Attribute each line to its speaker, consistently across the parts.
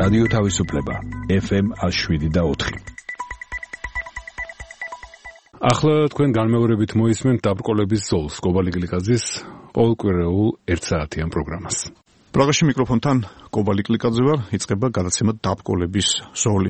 Speaker 1: რადიო თავისუფლება FM 107.4.
Speaker 2: ახლა თქვენ განმეორებით მოისმენთ დაბრკოლების ზოლს კობალი კლიკაძის ყოველკვირეულ 1 საათიან პროგრამას.
Speaker 3: პროგრამაში მიკროფონთან კობალი კლიკაძე ვარ, იწყება გადაცემა დაბრკოლების ზოლი.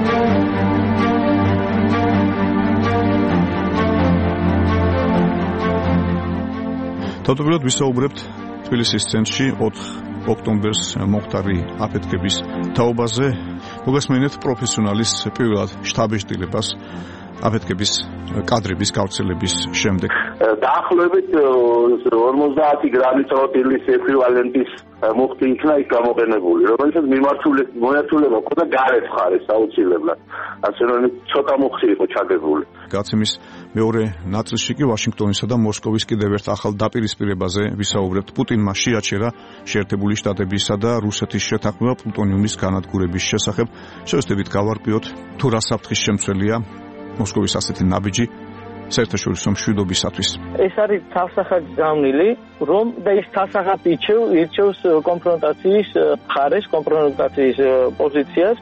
Speaker 3: თავდაპირველად ვისაუბრებთ თბილისის ცენტრში 4 ოქტომბერს მომხდარი აფეთქების თაობაზე. მოგესმენთ პროფესიონალის პირველად შტაბ-ეშტილებას აფეთქების კადრების გავრცელების შემდეგ.
Speaker 4: დაახლოებით 50 გრამი ტროტილის ეკვივალენტის მუხტი იქნა იქ გამოყენებული, რომელსაც მიმართულება ჰქონდა გარეთ მხარეს აუცილებლად. ასე რომ ცოტა მუხტი იყო ჩაგებული.
Speaker 3: გაცემის მეორე ნაწილში კი ვაშინგტონისა და მოსკოვის კიდევ ერთ ახალ დაპირისპირებაზე ვისაუბრებთ. პუტინმა შეაჩერა შეერთებული შტატებისა და რუსეთის შეთანხმება პლუტონიუმის განადგურების შესახებ. შევეცდებით გავარკვიოთ თუ რა საფრთხის შემცველია მოსკოვის ასეთი ნაბიჯი საერთაშორისო მშვიდობისათვის.
Speaker 5: ეს არის თავსახად გამნილი, რომ და ის თავსახად ირჩევს კონფრონტაციის მხარეს, კონფრონტაციის პოზიციას.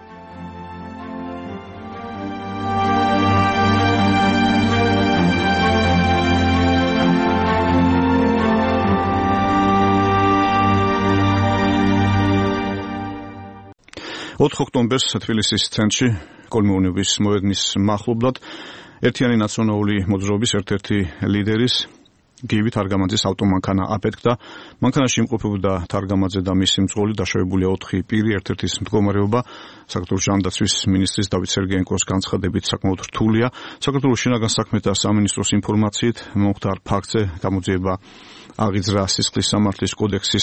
Speaker 3: ოქტომბერს თბილისის ცენტრში კოლმეურნეობის მოედნის მახლობლად ერთიანი ნაციონალური მოძრაობის ერთ-ერთი ლიდერის გივი თარგამაძის ავტომანქანა აფეთქდა. მანქანაში იმყოფებოდა თარგამაძე და მისი მძღოლი, დაშავებულია 4 პირი. ერთ-ერთის მდგომარეობა საქართველოს ჯანდაცვის მინისტრის დავით სერგეენკოს განცხადებით საკმაოდ რთულია. საქართველოს შინაგან საქმეთა სამინისტროს ინფორმაციით მომხდარ ფაქტზე გამოძიება აღიძრა სისხლის სამართლის კოდექსის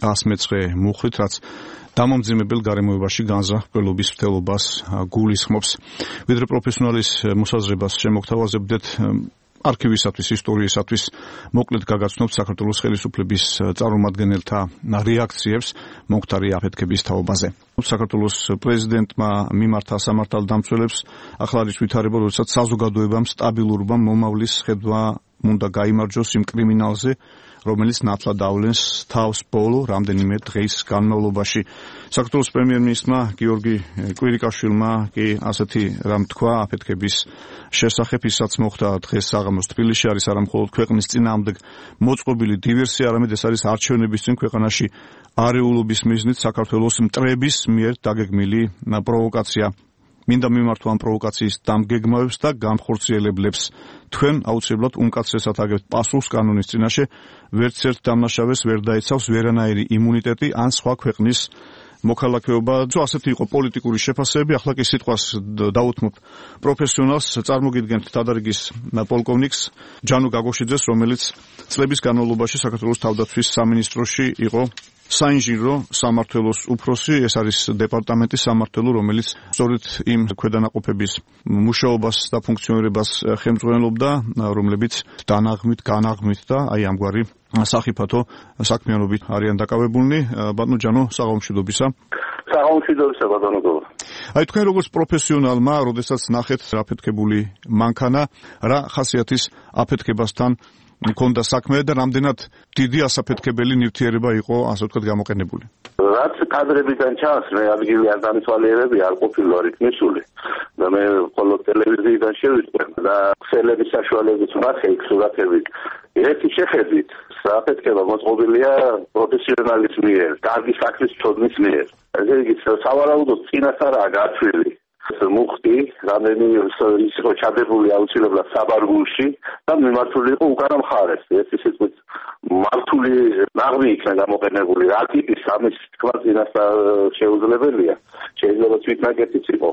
Speaker 3: 109 მუხლით, რაც დამამძიმებელ გარემოებაში განზრახველობის მცდელობას გულისხმობს. ვიდრე პროფესიონალის მოსაზრებას შემოგთავაზებდეთ არქივისათვის, ისტორიისათვის მოკლედ გაგაცნობთ საქართველოს ხელისუფლების წარმომადგენელთა რეაქციებს მომხდარი აფეთქების თაობაზე. საქართველოს პრეზიდენტმა მიმართა სამართალდამცველებს ახლა არის ვითარება, როდესაც საზოგადოებამ სტაბილურობა მომავლის ხედვა უნდა გაიმარჯოს იმ კრიმინალზე, რომელიც ნათლად ავლენს თავს ბოლო რამდენიმე დღის განმავლობაში. საქართველოს პრემიერ-მინისტრმა გიორგი კვირიკაშვილმა კი ასეთი რამ თქვა აფეთქების შესახებ, ისაც მოხდა დღეს საღამოს თბილისში. არის არამხოლოდ ქვეყნის წინააღმდეგ მოწყობილი დივერსია, არამედ ეს არის არჩევნების წინ ქვეყანაში არეულობის მიზნით საქართველოს მტრების მიერ დაგეგმილი პროვოკაცია. მინდა მიმართო ამ პროვოკაციის დამგეგმავებს და გამხორციელებლებს. თქვენ აუცილებლად უმკაცრესად აგებთ პასუხს კანონის წინაშე, ვერც ერთ დამნაშავეს ვერ დაიცავს ვერანაირი იმუნიტეტი ან სხვა ქვეყნის მოქალაქეობა. ასეთი იყო პოლიტიკური შეფასებები. ახლა კი სიტყვას დავუთმობ პროფესიონალს, წარმოგიდგენთ თადარიგის პოლკოვნიკს ჯანუ გაგოშიძეს, რომელიც წლების განმავლობაში საქართველოს თავდაცვის სამინისტროში იყო საინჟინრო სამმართველოს უფროსი. ეს არის დეპარტამენტის სამმართველო, რომელიც სწორედ იმ ქვედანაყოფების მუშაობას და ფუნქციონირებას ხელმძღვანელობდა, რომლებიც დანაღმით, განაღმით და აი ამგვარი სახიფათო საქმიანობით არიან დაკავებულნი. ბატონო ჯანო, საღამომშვიდობისა.
Speaker 4: საღამომშვიდობისა, ბატონო გოგო.
Speaker 3: აი თქვენ როგორც პროფესიონალმა, როდესაც ნახეთ აფეთქებული მანქანა, რა ხასიათის აფეთქებასთან მქონდა საქმე და რამდენად დიდი ასაფეთქებელი ნივთიერება იყო, ასე ვთქვათ, გამოყენებული?
Speaker 4: რაც კადრებიდან ჩანს, მე ადგილი არ დამცვალიერები არ ყოფილა რითმისული და მე მხოლოდ ტელევიზიიდან შევიწვევ და ქსელების საშუალებით ვახერხ სურათებით. ერთი შეხედვით საფეთქება მოწყობილია პროფესიონალის მიერ, კარგი საქმის მცოდნის მიერ. ესე იგი, სავარაუდოდ წინასწარაა გათვლილი მუხტი, რამდენი ის იყო ჩადებული აუცილებლად საბარგულში და მიმართული იყო უკანა მხარეს. ერთი სიტყვით მართული ნაღმი იქნა გამოყენებული. რა ტიპის ამის თქვა წინასწარ შეუძლებელია. შეიძლება თვითნაკეთიც იყო.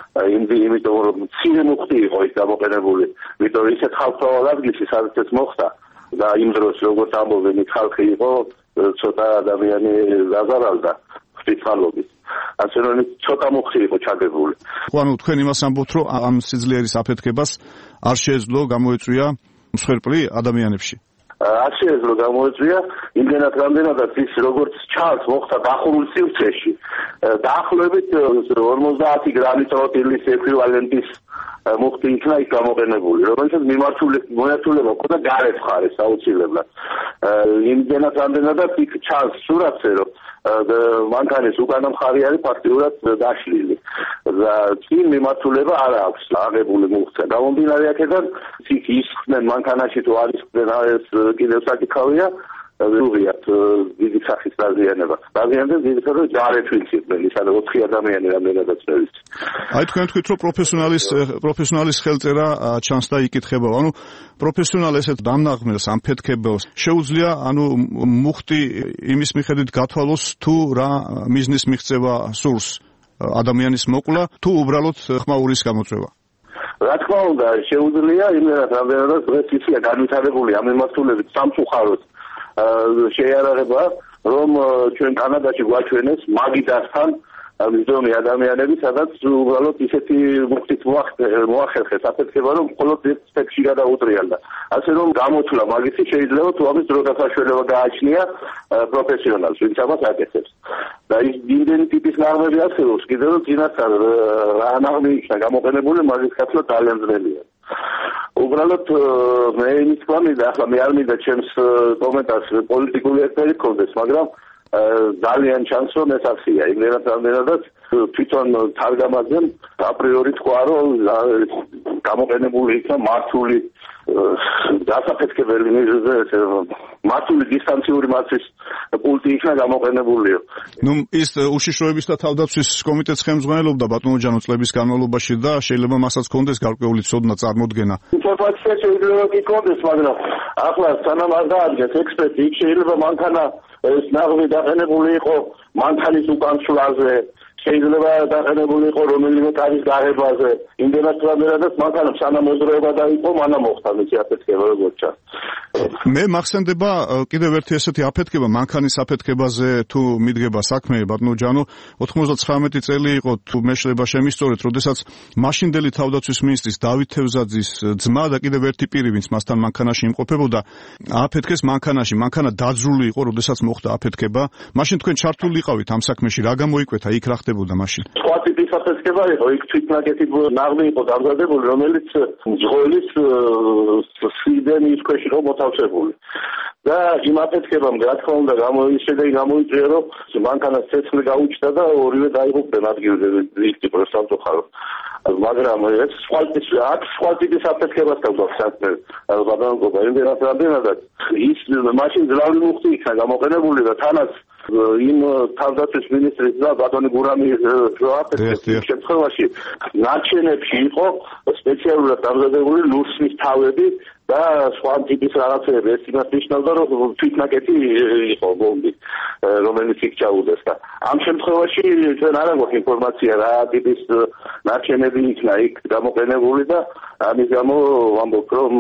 Speaker 4: იმიტომ რომ მცირე მუხტი იყო ის გამოყენებული. ვიდრე ისეთ ხალხოვან ადგილში, სადაც ეს მოხდა და იმ დროს როგორც ამბობენ, ხალხი იყო ცოტა ადამიანი გაზარალდა ღვთისმალობით. ასე რომ ცოტა მუხტი იყო ჩაგებული.
Speaker 3: ანუ თქვენ იმას ამბობთ, რომ ამ სიძლიერის აფეთქებას არ შეეძლო გამოეწვია მსხვერპლი ადამიანებში.
Speaker 4: არ შეეძლო გამოეწვია იმდენად რამდენადაც ის როგორც ჩანს მოხდა დახურულ სივრცეში. დაახლოებით 50 გრამი ტროტილის ეკვივალენტის მუხტი იქნა იქ გამოყენებული, რომელსაც მიმართულება ყო და გარეთ ხარეს აუცილებლად. იმდენად რამდენადაც იქ ჩანს სურათზე, რომ მანქანის უკანა მხარე არის ფაქტიურად დაშლილი. და წინ მიმართულება არ აქვს აღებული მუხტზე. გამომდინარე აქედან იქ ისხდნენ მანქანაში თუ არ ისხდნენ ეს კიდევ საკითხავია. ვიღიათ დიდი სახის დაზიანება. დაზიანდა ძირითადად ჯარით ვინცირდნენ, ის არის 4 ადამიანი რამდენადაც წევს.
Speaker 3: აი თქვენ თქვით, რომ პროფესიონალის ხელწერა ჩანს და იკითხება. ანუ პროფესიონალი ესეთ დამნაღმელს ამფეთქებელს შეუძლია მუხტი იმის მიხედვით გათვალოს თუ რა მიზნის მიღწევა სურს ადამიანის მოკვლა თუ უბრალოდ ხმაურის გამოწვევა.
Speaker 4: რა თქმა უნდა, შეუძლია იმერად რამდენადაც დღეს ისია განვითარებული ამ მიმართულებით სამწუხაროდ შეიარაღება, რომ ჩვენ კანადაში გვაჩვენეს მაგიდასთან მიზონი ადამიანები, სადაც უბრალოდ ისეთი მუხტით მოახერხეს აფეთქება, რომ მხოლოდ სპექსი გადაუტრიალდა. ასე რომ გამოთვლა მაგისი შეიძლება თუ ამის დროთა საშუალება გააჩნია პროფესიონალს, ვინც ამას აკეთებს. და ის იმდენი ტიპის ნაღმები არსებობს, კიდევ რომ წინასწარ რა ნაღმი იქნა გამოყენებული, მაგის გაცვლა ძალიან ძნელია. უბრალოდ მე იმის თქვა მინდა, ახლა მე არ მინდა ჩემს კომენტარს პოლიტიკური ეტერი გქონდეს, მაგრამ ძალიან ჩანს რომ ეს აქცია იმდენად რამდენადაც თვითონ თარგამაძემ აპრიორი თქვა რომ გამოყენებული იქნა მართული დასაფეთქებელი მართული დისტანციური მაცვის პულტი იქნა გამოყენებულიო.
Speaker 3: ნუ ის უშიშროების და თავდაცვის კომიტეტს ხელმძღვანელობდა ბატონო ჯანო წლების განმავლობაში და შეიძლება მასაც ჰქონდეს გარკვეული ცოდნა წარმოდგენა.
Speaker 4: ინფორმაცია შეიძლება გქონდეს, მაგრამ ახლა სანამ არ დაადგეს ექსპერტი, იქ შეიძლება მანქანა ეს ნაღმი დაყენებული იყო მანქანის უკანცვლაზე, შეიძლება დაყენებული იყო რომელიმე კარის დაღებაზე, იმდენად რამდენადაც მანქანამ სანამ მოძრაობა დაიწყო, მანამ მოხდა მისი აფეთქება როგორც ჩანს.
Speaker 3: მე მახსენდება კიდევ ერთი ესეთი აფეთქება, მანქანის აფეთქებაზე თუ მიდგება საქმე, ბატონო ჯანო, 99 წელი იყო თუ მე შეიძლება შემისწორეთ, როდესაც მაშინდელი თავდაცვის მინისტრის დავით თევზაძის ძმა და კიდევ ერთი პირი, ვინც მასთან მანქანაში იმყოფებოდა, აფეთქეს მანქანაში, მანქანა დაძრული იყო, როდესაც მოხდა აფეთქება. მაშინ თქვენ ჩართული იყავით ამ საქმეში, რა გამოიკვეთა, იქ რა ხდებოდა მაშინ?
Speaker 4: სხვა ტიპის აფეთქება იყო, იქ თვითნაკეთი ნაღმი იყო დამზადებული, რომელიც ძღოლის სიდენის ქვეშ იყო მოთავსებული. და იმ აფეთქებამ რა თქმა უნდა შედეგი გამოიწვია, რომ მანქანას ცეცხლი გაუჩნდა და ორივე დაიღუპნენ ადგილზე ვიქტორ სამწუხაროდ. მაგრამ ეს სხვა ტიპის აფეთქებას გვაქვს საქმე, ბატონობა, იმდენად რამდენადაც ის მაშინ ძრავი მუხტი იქნა გამოყენებული და თანაც იმ თავდაცვის მინისტრის და ბატონი გურამის შემთხვევაში ნარჩენებში იყო სპეციალურად დამზადებული ლურსმის თავები და სხვა ტიპის რაღაცები. ეს იმას ნიშნავდა, რომ თვითნაკეთი იყო ბომბი, რომელიც იქ ჩაუდეს და ამ შემთხვევაში ჩვენ არ აქვს ინფორმაცია რა ტიპის ნარჩენები იქნა იქ გამოყენებული და ამის გამო ვამბობ, რომ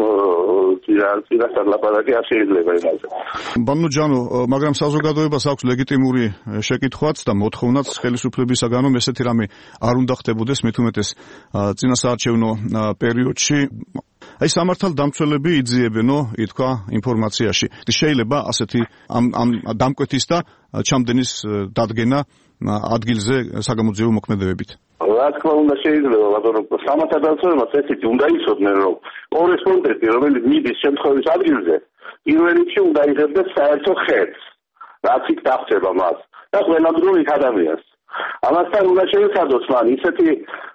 Speaker 4: წინასწარ ლაპარაკი არ შეიძლება იმაზე.
Speaker 3: ბანო ჯანო, მაგრამ საზოგადოებას აქვს ლეგიტიმური შეკითხვაც და მოთხოვნაც ხელისუფლებისაგან, რომ ესეთი რამე არ უნდა ხდებოდეს, მით უმეტეს წინასაარჩევნო პერიოდში. აი სამართალდამცველები იძიებენო, ითქვა ინფორმაციაში. შეიძლება ასეთი ამ დამკვეთის და ჩამდენის დადგენა ადგილზე საგამოძიებო მოქმედებებით.
Speaker 4: რა თქმა უნდა შეიძლება, ბატონო, სამართალდამცველებმა ესეთი უნდა იცოდნენ, რომ კორესპონდენტი, რომელიც მიდის შემთხვევის ადგილზე, პირველ რიგში უნდა იღებდეს საერთო ხედს, რაც იქ დახდება მას და ყველამდროულ იქ ადამიანს. ამასთან უნდა შეეცადოს მან ისეთი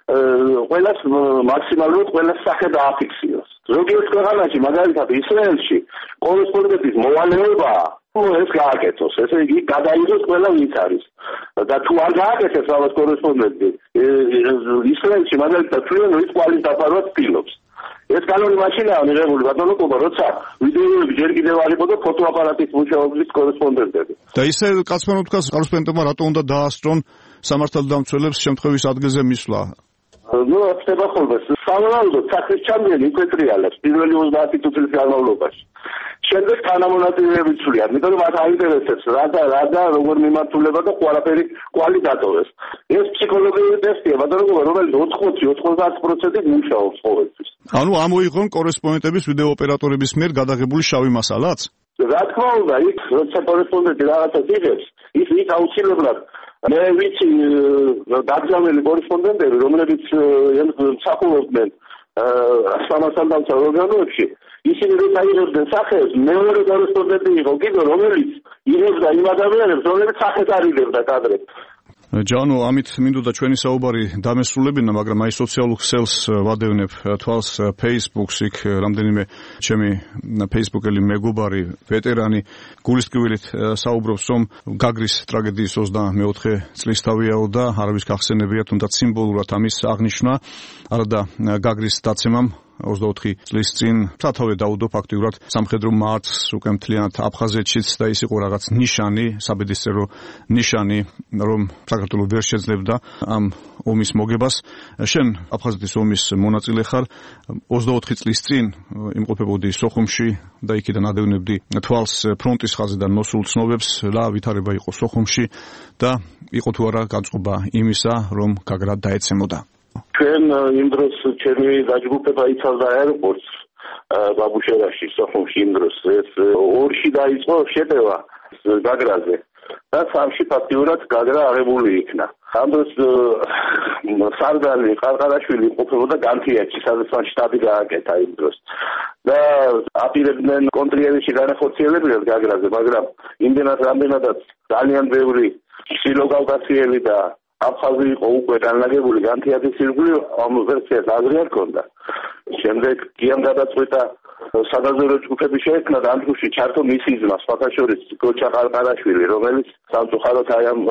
Speaker 4: ყველას მაქსიმალურად ყველას სახე დააფიქსიროს. ზოგიერთ ქვეყანაში, მაგალითად ისრაელში, კორესპონდენტის მოვალეობაა ეს გააკეთოს, ესე იგი გადაიღოს ყველა ვინც არის. და თუ არ გააკეთებს ამას კორესპონდენტი, ისრაელში მაგალითად თვლიან, რომ ის კვალის დაფარვას ცდილობს. ეს კანონი მაშინაა მიღებული, ბატონო კობა, როცა ვიდეოები ჯერ კიდევ არ იყო და ფოტოაპარატის მუშაობის კორესპონდენტები.
Speaker 3: და ისე კაცმა უთქვას, კორესპონდენტმა რატო უნდა დაასწრონ სამართალდამცველებს შემთხვევის ადგილზე მისვლა?
Speaker 4: ნუ ხდება ხოლმე. სავარაუდოდ საქმის ჩამდგენი იკვეტრიალებს პირველი 30 წლის განმავლობაში. შემდეგ თანამონაწილეები ცვლიან, იმიტომ რომ მათ აინტერესებს რა და როგორ მიმართულება და ყველაფერი კვალი დატოვეს. ეს ფსიქოლოგიური ტესტია, ბატონო, რომელიც 80-90% მუშაობს ყოველთვის.
Speaker 3: ანუ ამოიღონ კორესპონდენტების ვიდეო ოპერატორების მიერ გადაღებული შავი მასალაც?
Speaker 4: რა თქმა უნდა, იქ როცა კორესპონდენტი რაღაცას იღებს, ის აუცილებლად მე ვიცი დაგზავნილი კორესპონდენტები, რომლებიც მსახურობდნენ სამართალდამცავ ორგანოებში ისინი როცა იღებდნენ სახეებს მეორე კორესპონდენტი იყო კიდე რომელიც იღებდა იმ ადამიანებს რომლებიც სახეს არ იღებდა კადრებს.
Speaker 3: ჯანო, ამით მინდოდა ჩვენი საუბარი დამესრულებინა, მაგრამ აი სოციალურ ქსელს ვადევნებ თვალს Facebook-ს, იქ რამდენიმე ჩემი Facebook-ელი მეგობარი, ვეტერანი გულისკვილით საუბრობს, რომ გაგრის ტრაგედიის 24 წლისთავიაო და არავის გახსენებია, თუნდაც სიმბოლურად ამის აღნიშვნა, არადა გაგრის დაცემამ 24 წლის წინ სათავე დაუდო ფაქტიურად სამხედრო მარცხს უკვე მთლიანად აფხაზეთშიც და ის იყო რაღაც ნიშანი, საბედისწერო ნიშანი, რომ საქართველოს ვერ შეძლებდა ამ ომის მოგებას. შენ აფხაზეთის ომის მონაწილე ხარ, 24 წლის წინ იმყოფებოდი სოხუმში და იქიდან ადევნებდი თვალს ფრონტის ხაზიდან მოსულ ცნობებს, რა ვითარება იყო სოხუმში და იყო თუ არა განწყობა იმისა, რომ გაგრა დაეცემოდა.
Speaker 4: ჩვენ იმ დროს ჩემი დაჯგუფება იცავდა აეროპორტს ბაბუშერაში, სოხუმში იმ დროს. ეს 2-ში დაიწყო შეტევა გაგრაზე და 3-ში ფაქტიურად გაგრა აღებული იქნა. ამ დროს სარდალი ყარყარაშვილი ყოფილოდა განთიადში, სადაც მან შტაბი გააკეთა იმ დროს. და აპირებდნენ კონტრიერში განახორციელებინა გაგრაზე, მაგრამ იმდენადაც ძალიან ბევრი სილოკავკაციელი და აფხაზი იყო უკვე განლაგებული განთიადის ირგვლივ, ამ ვერსიას აზრი არ ჰქონდა. შემდეგ გიამ გადაწყვიტა სადაზვერვო ჯგუფები შეექმნა და ამ ჯგუფში ჩართო მისი ძმა, სხვათა შორის გოჩა ყარყარაშვილი, რომელიც სამწუხაროდ აი ამ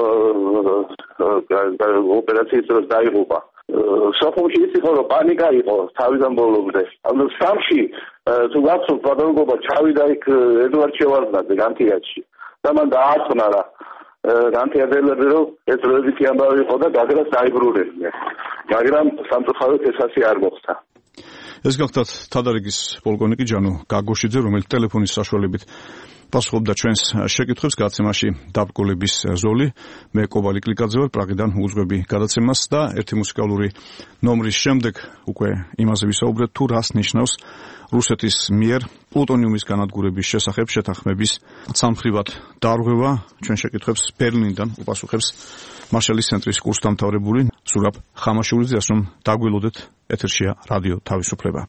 Speaker 4: ოპერაციის დროს დაიღუპა. სოხუმში ის იყო, რომ პანიკა იყო თავიდან ბოლომდე. ამ 3-ში თუ გახსოვთ, პადაგოგობა ჩავიდა იქ ედვარდ შევარდნაძე განთიადში და მან დააწნარა განთიადელები, რომ ეს როზიკი ამბავი იყო და გაგრას დაიბრუნებდნენ. მაგრამ სამწუხაროდ ეს ასე არ მოხდა.
Speaker 3: ეს გახდათ თადარიგის პოლკოვნიკი ჯანო გაგოშიძე, რომელიც ტელეფონის საშუალებით პასუხობდა ჩვენს შეკითხვებს გაცემაში დაბრკოლების ზოლი. მე კობალი კლიკაძე ვარ, პრაღიდან უძღვები გადაცემას და ერთი მუსიკალური ნომრის შემდეგ უკვე იმაზე ვისაუბრეთ, თუ რას ნიშნავს რუსეთის მიერ პლუტონიუმის განადგურების შესახებ შეთანხმების სამხრივად დარღვევა. ჩვენ შეკითხვებს ბერლინიდან უპასუხებს მარშალის ცენტრის კურსდამთავრებული სურაბ ხამაშულიძე, ასე რომ დაგვილოდეთ, ეთერშია რადიო თავისუფლება.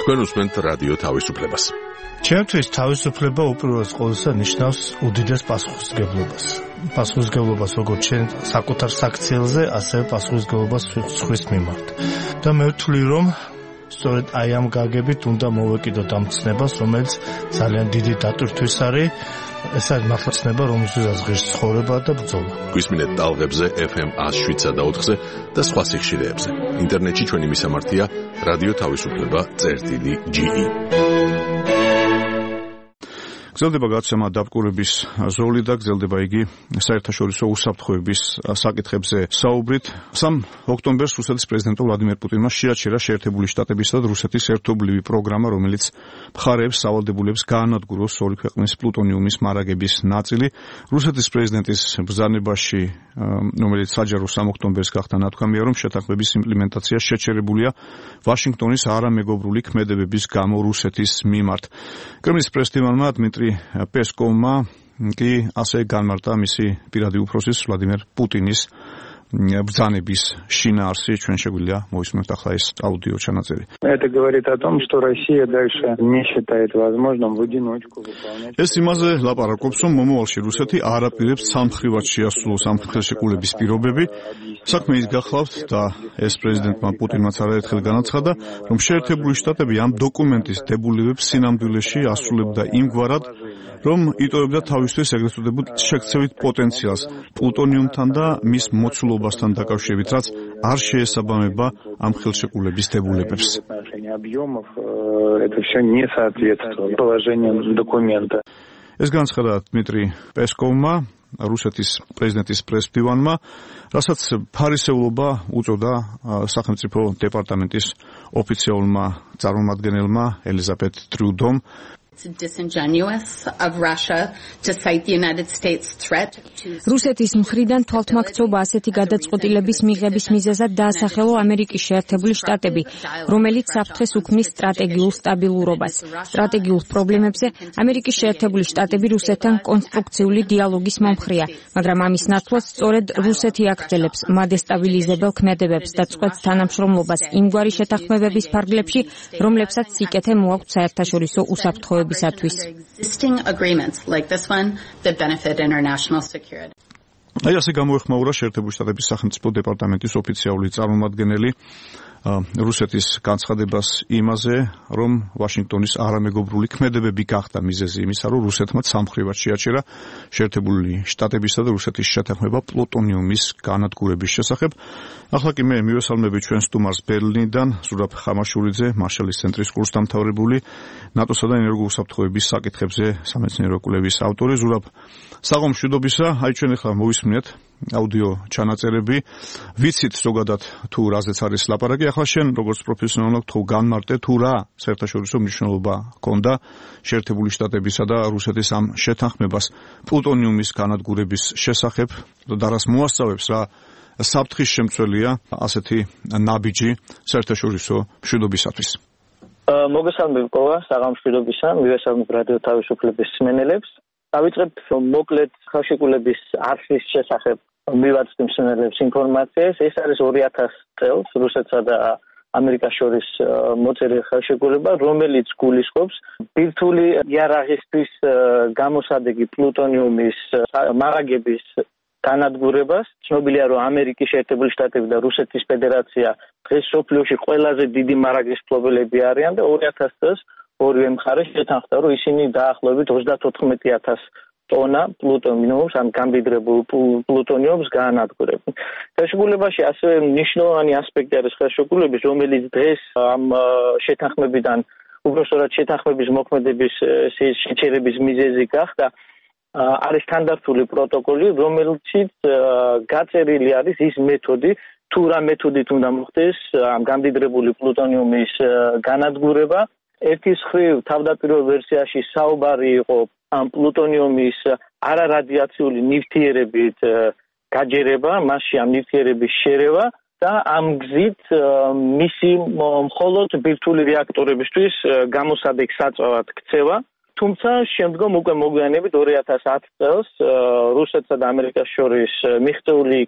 Speaker 6: თქვენ უსმენთ რადიო თავისუფლებას.
Speaker 7: ჩემთვის თავისუფლება უპირველეს ყოვლისა ნიშნავს უდიდეს პასუხისმგებლობას. პასუხისმგებლობას როგორც ჩვენ საკუთარ საქციელზე, ასევე პასუხისმგებლობას სხვის მიმართ. და მე ვთვლი, რომ სწორედ აი ამ გაგებით უნდა მოვეკიდოთ ამ ცნებას, რომელიც ძალიან დიდი დატვირთვის არის. ეს არის მართლა ცნება, რომელსაც ღირს ცხოვრება და ბრძოლა.
Speaker 6: გვისმინეთ ტალღებზე FM 107.4-ზე და სხვა სიხშირეებზე. ინტერნეტში ჩვენი მისამართია რადიო თავისუფლება.ge.
Speaker 3: გრძელდება გაცემა დაპყრობის ზოლი და გრძელდება იგი საერთაშორისო უსაფრთხოების საკითხებზე საუბრით. 3 ოქტომბერს რუსეთის პრეზიდენტ ვლადიმერ პუტინმა შეაჩერა შეერთებული შტატებისა და რუსეთის ერთობლივი პროგრამა, რომელიც მხარეებს სავალდებულებს გაანადგუროს ორი ქვეყნის პლუტონიუმის მარაგების ნაწილი. რუსეთის პრეზიდენტის ბრძანებაში, რომელიც საჯარო 3 ოქტომბერს გახდა, ნათქვამია, რომ შეთანხმების იმპლემენტაცია შეჩერებულია ვაშინგტონის არამეგობრული ქმედებების გამო რუსეთის მიმართ. კრემლის პრესდივანმა დმიტრი პესკოვმა კი ასე განმარტა მისი პირადი უფროსის ვლადიმერ პუტინის бრძანების შინაარსი. ჩვენ შეგვიძლია მოვისმენთ ახლა ეს აუდიო ჩანაწერი.
Speaker 8: Это говорит о том, что Россия дальше не считает возможным в одиночку выполнять.
Speaker 3: ეს იმაზე ლაპარაკობს, რომ მომავალში რუსეთი არ აპირებს სამხრივად შეასრულოს ამ ხელშეკრულების პირობები. საქმე ის გახლავთ და ეს პრეზიდენტმა პუტინმაც არაერთხელ განაცხადა, რომ შეერთებული შტატები ამ დოკუმენტის დებულებებს სინამდვილეში ასრულებდა იმგვარად, რომ იტოვებდა თავისთვის ეგრეთ წოდებულ შექცევით პოტენციალს პლუტონიუმთან და მის მოცულობასთან დაკავშირებით, რაც არ შეესაბამება ამ ხელშეკრულების დებულებებს. ეს განცხადა დმიტრი პესკოვმა, რუსეთის პრეზიდენტის პრესდივანმა, რასაც ფარისეულობა უწოდა სახელმწიფო დეპარტამენტის ოფიციალურმა წარმომადგენელმა ელიზაბეთ ტრიუდომ.
Speaker 9: რუსეთის მხრიდან თვალთმაქცობა ასეთი გადაწყვეტილების მიღების მიზეზად დაასახელა ამერიკის შეერთებული შტატები, რომელიც საფრთხეს უქმნის სტრატეგიულ სტაბილურობას. სტრატეგიულ პრობლემებზე ამერიკის შეერთებული შტატები რუსეთთან კონსტრუქციული დიალოგის მომხრეა, მაგრამ ამის ნაცვლად სწორედ რუსეთი აგრძელებს მადესტაბილიზებელ ქმედებებს და წყვეტს თანამშრომლობას იმგვარი შეთანხმებების ფარგლებში, რომლებსაც სიკეთე მოაქვთ საერთაშორისო უსაფრთხოებისათვის.
Speaker 3: აი ასე გამოეხმაურა შეერთებული შტატების სახელმწიფო დეპარტამენტის ოფიციალური წარმომადგენელი რუსეთის განცხადებას იმაზე, რომ ვაშინგტონის არამეგობრული ქმედებები გახდა მიზეზი იმისა, რომ რუსეთმა სამხრივად შეაჩერა შეერთებული შტატებისა და რუსეთის შეთანხმება პლუტონიუმის განადგურების შესახებ. ახლა კი მე მივესალმები ჩვენ სტუმარს ბერლინიდან, ზურაბ ხამაშურიძე, მარშალის ცენტრის კურსდამთავრებული, ნატოსა და ენერგოუსაფრთხოების საკითხებზე სამეცნიერო კვლევის ავტორი. ზურაბ, საღამო მშვიდობისა. აი ჩვენ ახლა მოვისმინეთ აუდიო ჩანაწერები. ვიცით ზოგადად თუ რაზეც არის ლაპარაკი. ახლა შენ როგორც პროფესიონალი თუ განმარტე თუ რა საერთაშორისო მნიშვნელობა ჰქონდა შეერთებული შტატებისა და რუსეთის ამ შეთანხმებას პლუტონიუმის განადგურების შესახებ და რას მოასწავებს, რა საფრთხის შემცველია ასეთი ნაბიჯი საერთაშორისო მშვიდობისათვის.
Speaker 5: მოგესალმებით ყოლა, საღამო მშვიდობისა, მივესალმებ რადიო თავისუფლების მსმენელებს. დავიწყებ მოკლედ ხელშეკრულების არხის შესახებ მივაწვდი მსმენელებს ინფორმაციას. ეს არის 2000 წელს რუსეთსა და ამერიკას შორის მოწერილი ხელშეკრულება, რომელიც გულისხმობს ბირთვული იარაღისთვის გამოსადეგი პლუტონიუმის მარაგების განადგურებას. ცნობილია, რომ ამერიკის შეერთებული შტატები და რუსეთის ფედერაცია დღეს მსოფლიოში ყველაზე დიდი მარაგის მფლობელები არიან და 2000 წელს ორივე მხარე შეთანხმდა, რომ ისინი დაახლოებით 34,000 ტონა პლუტონიუმს, ან გამდიდრებულ პლუტონიუმს გაანადგურებენ. ხელშეკრულებაში ასევე მნიშვნელოვანი ასპექტი არის ხელშეკრულების, რომელიც დღეს ამ შეთანხმებიდან, უბრალოდ შეთანხმების მოქმედების შეჩერების მიზეზი გახდა, არის სტანდარტული პროტოკოლი, რომელშიც გაწერილი არის ის მეთოდი, თუ რა მეთოდით უნდა მოხდეს ამ გამდიდრებული პლუტონიუმის განადგურება. ერთის მხრივ თავდაპირველ ვერსიაში საუბარი იყო ამ პლუტონიუმის არარადიაციული ნივთიერებით გაჯერება, მასში ამ ნივთიერების შერევა და ამ გზით მისი მხოლოდ ბირთვული რეაქტორებისთვის გამოსადეგ საწვავად ქცევა. თუმცა შემდგომ უკვე მოგვიანებით 2010 წელს რუსეთსა და ამერიკას შორის მიღწეული იქნა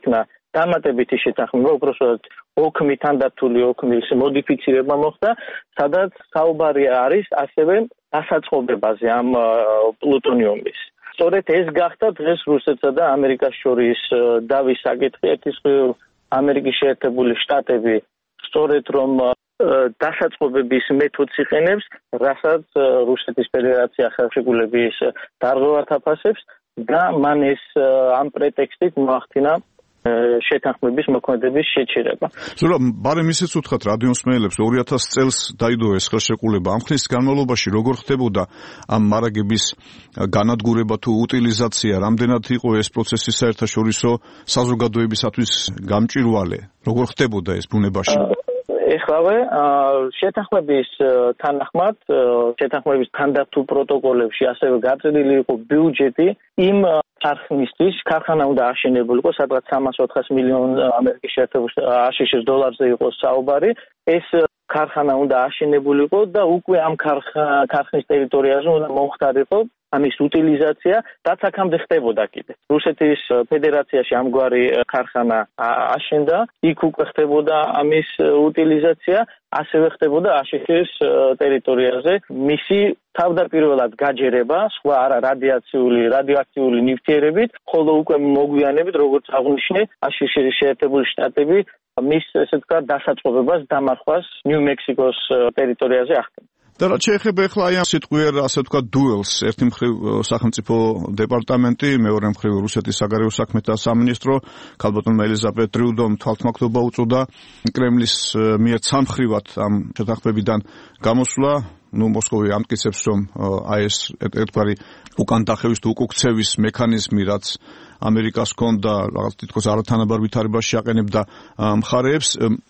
Speaker 5: დამატებითი შეთანხმება, უпростоად ოქმით თანდათული ოქმის მოდიფიცირება მოხდა, სადაც საუბარი არის ასევე დასაწყობებაზე ამ პლუტონიუმის. სწორედ ეს გახდა დღეს რუსეთსა და ამერიკას შორის დავის საკითხი. ერთის მხრივ ამერიკის შეერთებული შტატები სწორედ რომ დასაწყობების მეთოდს იყენებს, რასაც რუსეთის ფედერაცია ხელშეკრულების დარღვევად აფასებს და მან ეს ამ პრეტექსტით მოახდინა შეთანხმების მოქმედების შეჩერება.
Speaker 3: ზურაბ, ბარემ ისიც უთხრათ რადიო მსმენელებს 2000 წელს დაიდო ეს ხელშეკრულება. ამ ხნის განმავლობაში როგორ ხდებოდა ამ მარაგების განადგურება თუ უტილიზაცია, რამდენად იყო ეს პროცესი საერთაშორისო საზოგადოებისათვის გამჭვირვალე? როგორ ხდებოდა ეს ბუნებაში?
Speaker 5: ეხლავე შეთანხმების თანახმად, შეთანხმების თანდათულ პროტოკოლებში ასევე გაწერილი იყო ბიუჯეტი იმ ქარხნისთვის, ქარხანა უნდა აშენებულიყო, სადღაც 300-400 მილიონ ამერიკის შეერთებული აშშ დოლარზე იყო საუბარი. ეს ქარხანა უნდა აშენებულიყო და უკვე ამ ქარხნის ტერიტორიაზე უნდა მომხდარიყო ამის უტილიზაცია, რაც აქამდე ხდებოდა კიდე. რუსეთის ფედერაციაში ამგვარი ქარხანა აშენდა, იქ უკვე ხდებოდა ამის უტილიზაცია, ასევე ხდებოდა აშშ-ის ტერიტორიაზე მისი თავდაპირველად გაჯერება, სხვა არა რადიოაქტიული ნივთიერებით, ხოლო უკვე მოგვიანებით, როგორც აღნიშნე, აშშ-ის შეერთებული შტატები მის ესე ვთქვათ დასაწყობებას დამარხვას ნიუ-მექსიკოს ტერიტორიაზე ახდენს.
Speaker 3: და რაც შეეხება ახლა აი ამ სიტყვიერ ასე ვთქვათ დუელს, ერთი მხრივ სახელმწიფო დეპარტამენტი, მეორე მხრივ რუსეთის საგარეო საქმეთა სამინისტრო, ქალბატონმა ელიზაბეტ ტრიუდომ თვალთმაქრობა უწოდა კრემლის მიერ სამხრივად ამ შეთანხმებიდან გამოსვლა. მოსკოვი ამტკიცებს, რომ აი ეს ერთგვარი უკან დახევის თუ უკუქცევის მექანიზმი, რაც ამერიკას ჰქონდა, რაღაც თითქოს არათანაბარ ვითარებაში აყენებდა მხარეებს.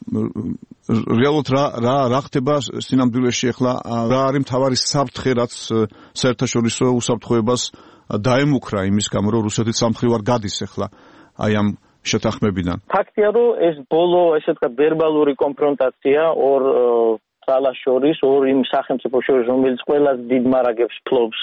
Speaker 3: რეალურად რა ხდება სინამდვილეში ახლა, რა არის მთავარი საფრთხე, რაც საერთაშორისო უსაფრთხოებას დაემუქრა იმის გამო, რომ რუსეთი სამხრივად გადის ახლა აი ამ შეთანხმებიდან?
Speaker 5: ფაქტია, რომ ეს ბოლო ესე ვთქვათ ვერბალური კონფრონტაცია ორ ძალას შორის, ორ იმ სახელმწიფოს შორის, რომელიც ყველაზე დიდ მარაგებს ფლობს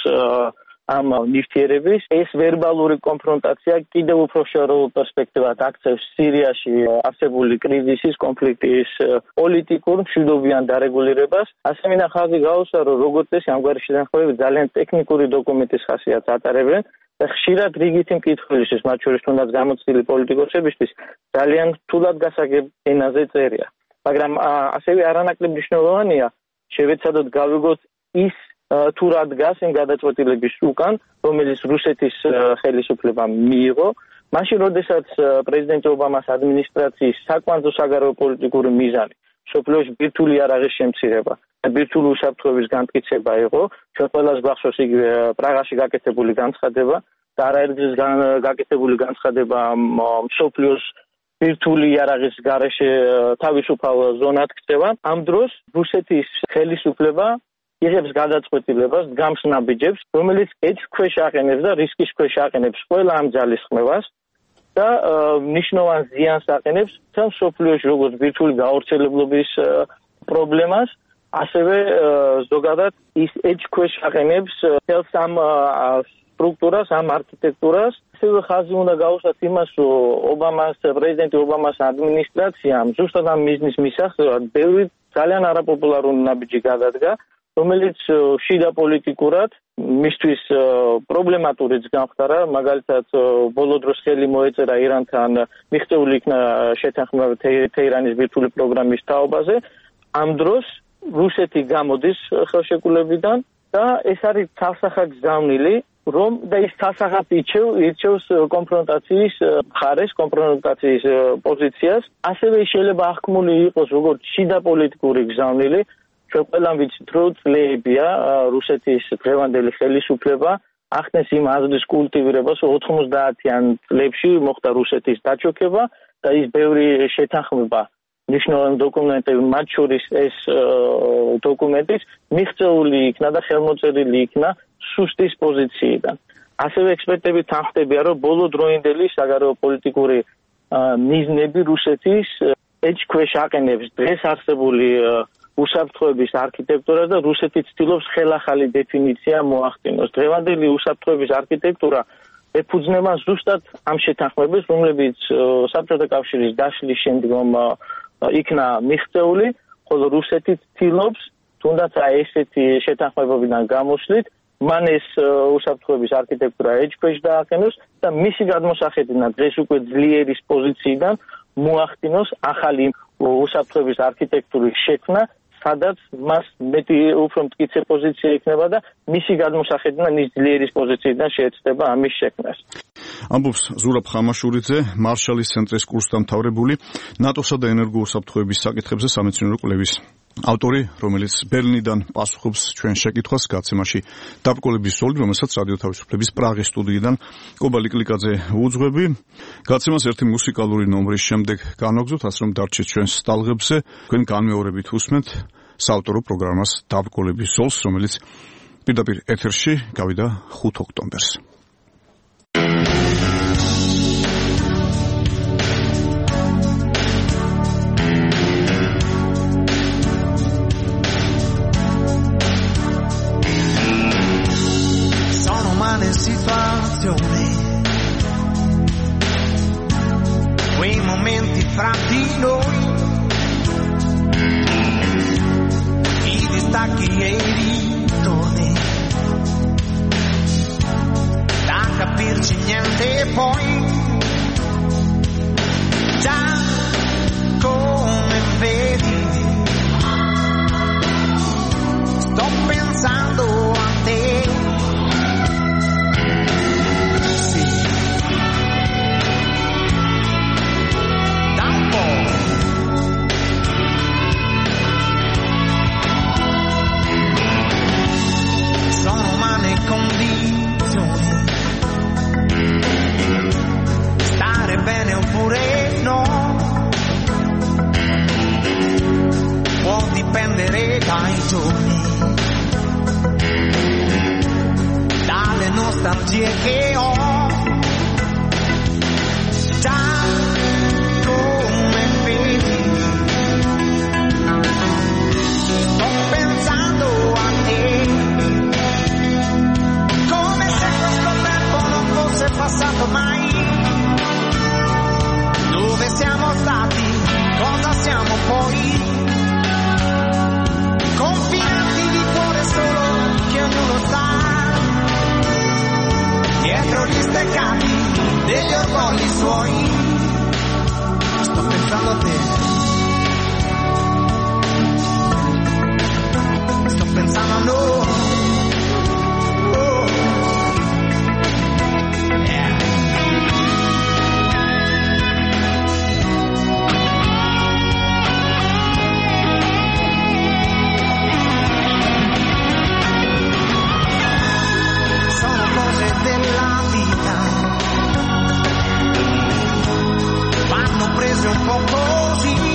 Speaker 5: ამ ნივთიერების, ეს ვერბალური კონფრონტაცია კიდევ უფრო შორეულ პერსპექტივად აქცევს სირიაში არსებული კრიზისის, კონფლიქტის პოლიტიკურ მშვიდობიან დარეგულირებას. ასე მინდა ხაზი გაუსვა, რომ როგორც წესი ამგვარი შეთანხმებები ძალიან ტექნიკური დოკუმენტის ხასიათს ატარებენ და ხშირად რიგითი მკითხველისთვის, მათ შორის თუნდაც გამოცდილი პოლიტიკოსებისთვის, ძალიან რთულად გასაგებ ენაზე წერია. მაგრამ ასევე არანაკლებ მნიშვნელოვანია შევეცადოთ გავიგოთ ის თუ რა დგას იმ გადაწყვეტილების უკან, რომელიც რუსეთის ხელისუფლებამ მიიღო, მაშინ როდესაც პრეზიდენტ ობამას ადმინისტრაციის საკვანძო საგარეო პოლიტიკური მიზანი სოფლიოში ბირთვული იარაღის შემცირება და ბირთვული უსაფრთხოების განმტკიცება იყო, ჩვენ ყველას გვახსოვს იგივე პრაღაში გაკეთებული განცხადება და არაერთგზის გაკეთებული განცხადება სოფლიოს ბირთვული იარაღის გარეშე თავისუფალ ზონად ქცევა. ამ დროს რუსეთის ხელისუფლება იღებს გადაწყვეტილებას, დგამს ნაბიჯებს, რომელიც ეჭვ ქვეშ აყენებს და რისკის ქვეშ აყენებს ყველა ამ ძალისხმევას და მნიშვნელოვან ზიანს აყენებს თელ სოფლიოში როგორც ბირთვული გაავრცელებლობის პრობლემას, ასევე ზოგადად ის ეჭვ ქვეშ აყენებს თელს ამ სტრუქტურას, ამ არქიტექტურას. ასევე ხაზი უნდა გაუსვათ იმას, რომ პრეზიდენტ ობამას ადმინისტრაციამ ზუსტად ამ მიზნის მისაღებად ბევრი ძალიან არაპოპულარული ნაბიჯი გადადგა, რომელიც შიდა პოლიტიკურად მისთვის პრობლემატურიც გამხდარა, მაგალითად ბოლო დროს ხელი მოეწერა ირანთან მიღწეული იქნა შეთანხმება თეირანის ბირთვული პროგრამის თაობაზე. ამ დროს რუსეთი გამოდის ხელშეკრულებიდან და ეს არის თავსახაგზავნილი, რომ და ის თავსახად ირჩევს კონფრონტაციის მხარეს, კონფრონტაციის პოზიციას. ასევე შეიძლება აღქმული იყოს როგორც შიდა პოლიტიკური გზავნილი. ჩვენ ყველამ ვიცით, რომ წლებია რუსეთის დღევანდელი ხელისუფლება ახდენს იმ აზრის კულტივირებას, რომ 90-იან წლებში მოხდა რუსეთის დაჩოქება და ის ბევრი შეთანხმება ნიშნავენ დოკუმენტები, მათ შორის ეს დოკუმენტიც მიღწეული იქნა და ხელმოწერილი იქნა სუსტის პოზიციიდან. ასევე ექსპერტები თანხმდებიან, რომ ბოლო დროინდელი საგარეო პოლიტიკური მიზნები რუსეთის ეჭვ ქვეშ აყენებს დღეს არსებული უსაფრთხოების არქიტექტურას და რუსეთი ცდილობს ხელახალი დეფინიცია მოახდინოს. დღევანდელი უსაფრთხოების არქიტექტურა ეფუძნება ზუსტად ამ შეთანხმებებს, რომლებიც საბჭოთა კავშირის დაშლის შემდგომ იქნა მიღწეული, ხოლო რუსეთი ცდილობს თუნდაც ესეთი შეთანხმებებიდან გამოსვლით მან ეს უსაფრთხოების არქიტექტურა ეჭქვეშ დააყენოს და მისი გადმოსახედიდან დღეს უკვე ძლიერის პოზიციიდან მოახდინოს ახალი უსაფრთხოების არქიტექტურის შექმნა, სადაც მას მეტი უფრო მტკიცე პოზიცია იქნება და მისი გადმოსახედიდან ის ძლიერის პოზიციიდან შეეცდება ამის შექმნას.
Speaker 3: ამბობს ზურაბ ხამაშურიძე, მარშალის ცენტრის კურსდამთავრებული, ნატოსა და ენერგოუსაფრთხოების საკითხებზე სამეცნიერო კვლევის ავტორი, რომელიც ბერლინიდან პასუხობს ჩვენ შეკითხვას გაცემაში დაბრკოლების ზოლი, რომელსაც რადიო თავისუფლების პრაღის სტუდიიდან კობა ლიკლიკაძე უძღვები. გაცემას ერთი მუსიკალური ნომრის შემდეგ განვაგზავნოთ, ასე რომ დარჩეთ ჩვენს ტალღებზე. თქვენ განმეორებით უსმენთ საავტორო პროგრამას დაბრკოლების ზოლს, რომელიც პირდაპირ ეთერში გავიდა 5 ოქტომბერს.
Speaker 10: Situazione, quei momenti fra di noi, i distacchi e i ritorni, da capirci niente poi, già come vedi, sto pensando a te. Stare bene oppure no, può dipendere dai giorni, dalle nostalgie che ho, già come vedi, sto pensando a te. Passato mai, dove siamo stati, cosa siamo poi, confinati di cuore solo che ognuno sta, dietro gli steccati degli orgogli suoi, sto pensando a te, sto pensando a noi. Un po' così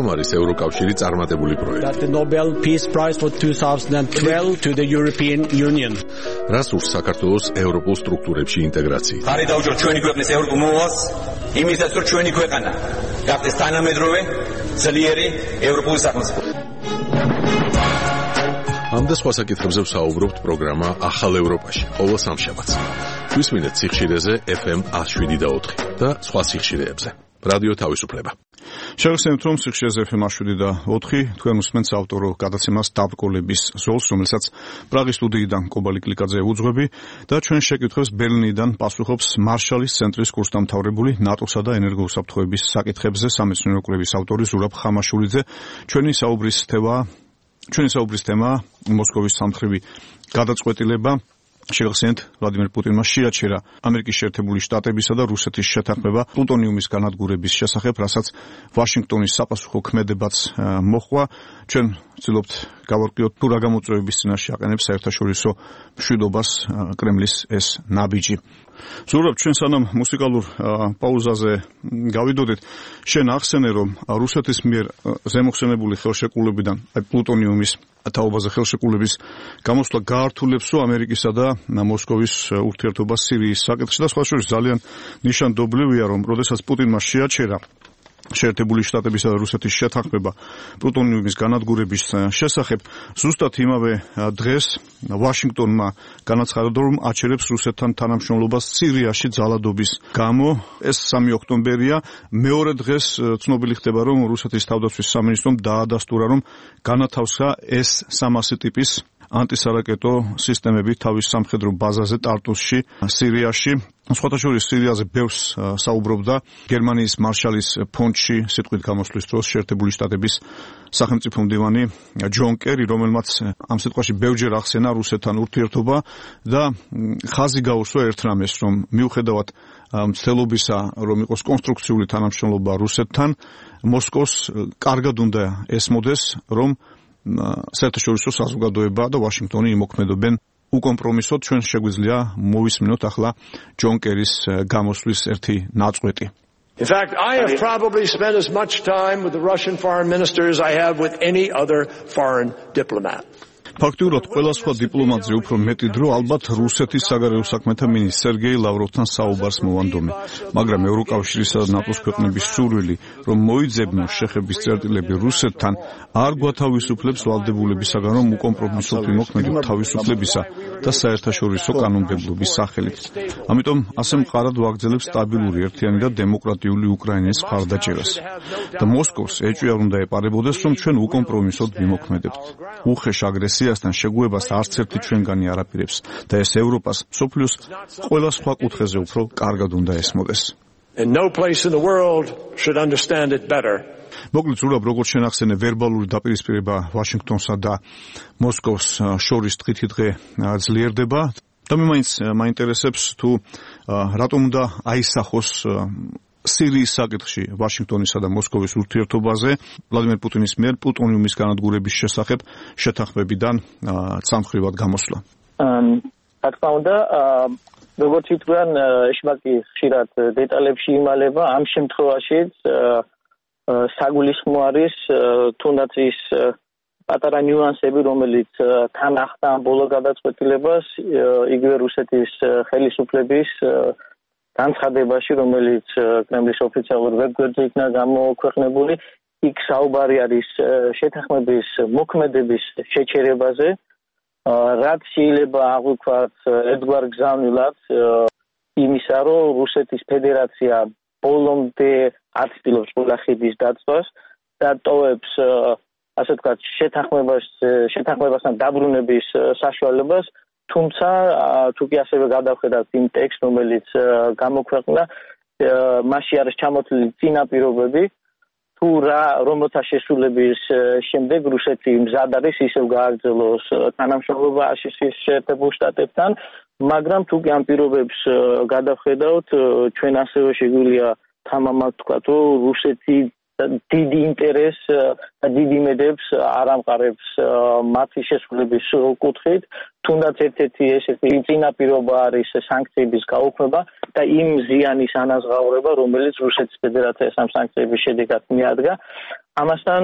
Speaker 6: არის ევროკავშირი წარმატებული პროექტი.
Speaker 11: The Nobel Peace Prize for 2012 to the European Union.
Speaker 6: რას ურს საქართველოს ევროპულ სტრუქტურებში ინტეგრაცია?
Speaker 12: ხარი დაუჭირ ჩვენი ქვეყნის ევროპულ მოვალს, იმისაც რომ ჩვენი ქვეყანა გახდეს თანამედროვე, ძლიერი ევროპული სახელმწიფო.
Speaker 6: ამ და სხვა საკითხებზე ვსაუბრობთ პროგრამა ახალ ევროპაში, ყოველ სამშაბათს. გვისმინეთ სიხშირეზე FM 107.4 და სხვა სიხშირეებზე. რადიო თავისუფლება.
Speaker 3: შევხსენებთ, რომ სიხშირეზე FM 107.4 თქვენ უსმენთ საავტორო გადაცემას დაბრკოლების ზოლს, რომელსაც პრაღის სტუდიიდან კობალი კლიკაძე უძღვები და ჩვენ შეკითხვებს ბერლინიდან პასუხობს მარშალის ცენტრის კურსდამთავრებული ნატოსა და ენერგოუსაფრთხოების საკითხებზე სამეცნიერო კვლევის ავტორი ზურაბ ხამაშულიძე. ჩვენი საუბრის თემაა მოსკოვის სამმხრივი გადაწყვეტილება. შევხსენეთ, ვლადიმერ პუტინმა შეაჩერა ამერიკის შეერთებული შტატებისა და რუსეთის შეთანხმება პლუტონიუმის განადგურების შესახებ, რასაც ვაშინგტონის საპასუხო ქმედებაც მოჰყვა. ჩვენ ვცდილობთ გავარკვიოთ, თუ რა გამოწვევების წინაშე აყენებს საერთაშორისო მშვიდობას კრემლის ეს ნაბიჯი. ზურაბ, ჩვენ სანამ მუსიკალურ პაუზაზე გავიდოდეთ, შენ ახსენე, რომ რუსეთის მიერ ზემოხსენებული ხელშეკრულებიდან, პლუტონიუმის თაობაზე ხელშეკრულების გამოსვლა გაართულებსო ამერიკისა და მოსკოვის ურთიერთობას სირიის საკითხში და სხვა შორის ძალიან ნიშანდობლივია, რომ როდესაც პუტინმა შეაჩერა შეერთებული შტატებისა და რუსეთის შეთანხმება პლუტონიუმის განადგურების შესახებ, ზუსტად იმავე დღეს ვაშინგტონმა განაცხადა, რომ აჩერებს რუსეთთან თანამშრომლობას სირიაში ძალადობის გამო. ეს 3 ოქტომბერია. მეორე დღეს ცნობილი ხდება, რომ რუსეთის თავდაცვის სამინისტრომ დაადასტურა, რომ განათავსა S-300 ტიპის ანტისარაკეტო სისტემები თავის სამხედრო ბაზაზე ტარტუსში, სირიაში. სხვათა შორის სირიაზე ბევრს საუბრობდა გერმანიის მარშალის ფონდში სიტყვით გამოსვლის დროს შეერთებული შტატების სახელმწიფო მდივანი ჯონ კერი, რომელმაც ამ სიტყვაში ბევრჯერ ახსენა რუსეთთან ურთიერთობა და ხაზი გაუსვა ერთ რამეს, რომ მიუხედავად მცდელობისა, რომ იყოს კონსტრუქციული თანამშრომლობა რუსეთთან, მოსკოვს კარგად უნდა ესმოდეს, რომ საერთაშორისო საზოგადოება და ვაშინგტონი იმოქმედობენ უკომპრომისოდ. ჩვენ შეგვიძლია მოვისმინოთ ახლა ჯონ კერის გამოსვლის ერთი ნაწყვეტი.
Speaker 13: In fact, I have probably spent as much time with the Russian foreign minister as I have with any other foreign diplomat.
Speaker 3: ფაქტიურად ყველა სხვა დიპლომატზე უფრო მეტი დრო ალბათ რუსეთის საგარეო საქმეთა მინისტრ სერგეი ლავროვთან საუბარს მოვანდომე, მაგრამ ევროკავშირისა და ნატოს ქვეყნების სურვილი, რომ მოიძებნონ შეხების წერტილები რუსეთთან, არ გვათავისუფლებს ვალდებულებისაგან, რომ უკომპრომისოდ ვიმოქმედოთ თავისუფლებისა და საერთაშორისო კანონმდებლობის სახელით. ამიტომ ასე მყარად ვაგრძელებ სტაბილური, ერთიანი და დემოკრატიული უკრაინის მხარდაჭერას. და მოსკოვს ეჭვია უნდა ეპარებოდეს, რომ ჩვენ უკომპრომისოდ ვიმოქმედებთ. უხეშ აგრესიასთან შეგუებას არც ერთი ჩვენგანი არ აპირებს და ეს ევროპას, მსოფლიოს ყველა სხვა კუთხეზე უფრო კარგად უნდა ესმოდეს.
Speaker 13: And no place in the world should understand it better.
Speaker 3: მოკლედ, ზურაბ, როგორც შენახსენე, ვერბალური დაპირისპირება ვაშინგტონსა და მოსკოვს შორის დღითიდღე ძლიერდება და მე მაინც მაინტერესებს, თუ რატომ უნდა აისახოს სირიის საკითხში ვაშინგტონისა და მოსკოვის ურთიერთობაზე ვლადიმერ პუტინის მიერ პლუტონიუმის განადგურების შესახებ შეთანხმებიდან ცალმხრივად გამოსვლა.
Speaker 5: რა თქმა უნდა, როგორც თქვენ, შმაკი ხშირად დეტალებში იმალება, ამ შემთხვევაშიც საგულისხმო არის თუნდაც ის პატარა ნიუანსები, რომელიც თან ახდა ამ ბოლო გადაწყვეტილებას, იგივე რუსეთის ხელისუფლების განცხადებაში, რომელიც კრემლის ოფიციალურ ვებგვერდზე იქნა გამოქვეყნებული, იქ საუბარი არის შეთანხმების მოქმედების შეჩერებაზე, რაც შეიძლება აღვიქვათ ერთგვარ გზავნილად იმისა, რომ რუსეთის ფედერაცია ბოლომდე არ ცდილობს ყველა ხიდის დაცვას და ტოვებს, ასე ვთქვათ, შეთანხმებასთან დაბრუნების საშუალებას. თუმცა თუ კი ასევე გადავხედავთ იმ ტექსტს, რომელიც გამოქვეყნდა, მასში არის ჩამოთვლილი წინა პირობები, თუ რომელთა შესრულების შემდეგ რუსეთი მზად არის ისევ გააგრძელოს თანამშრომლობა შეერთებულ შტატებთან, მაგრამ თუ კი ამ პირობებს გადავხედავთ, ჩვენ ასევე შეგვიძლია თამამად ვთქვათ, რომ რუსეთი დიდი ინტერესს და დიდ იმედებს არ ამყარებს მათი შესრულების კუთხით. თუნდაც ერთ-ერთი ესეთი წინაპირობა არის სანქციების გაუქმება და იმ ზიანის ანაზღაურება, რომელიც რუსეთის ფედერაციას ამ სანქციების შედეგად მიადგა. ამასთან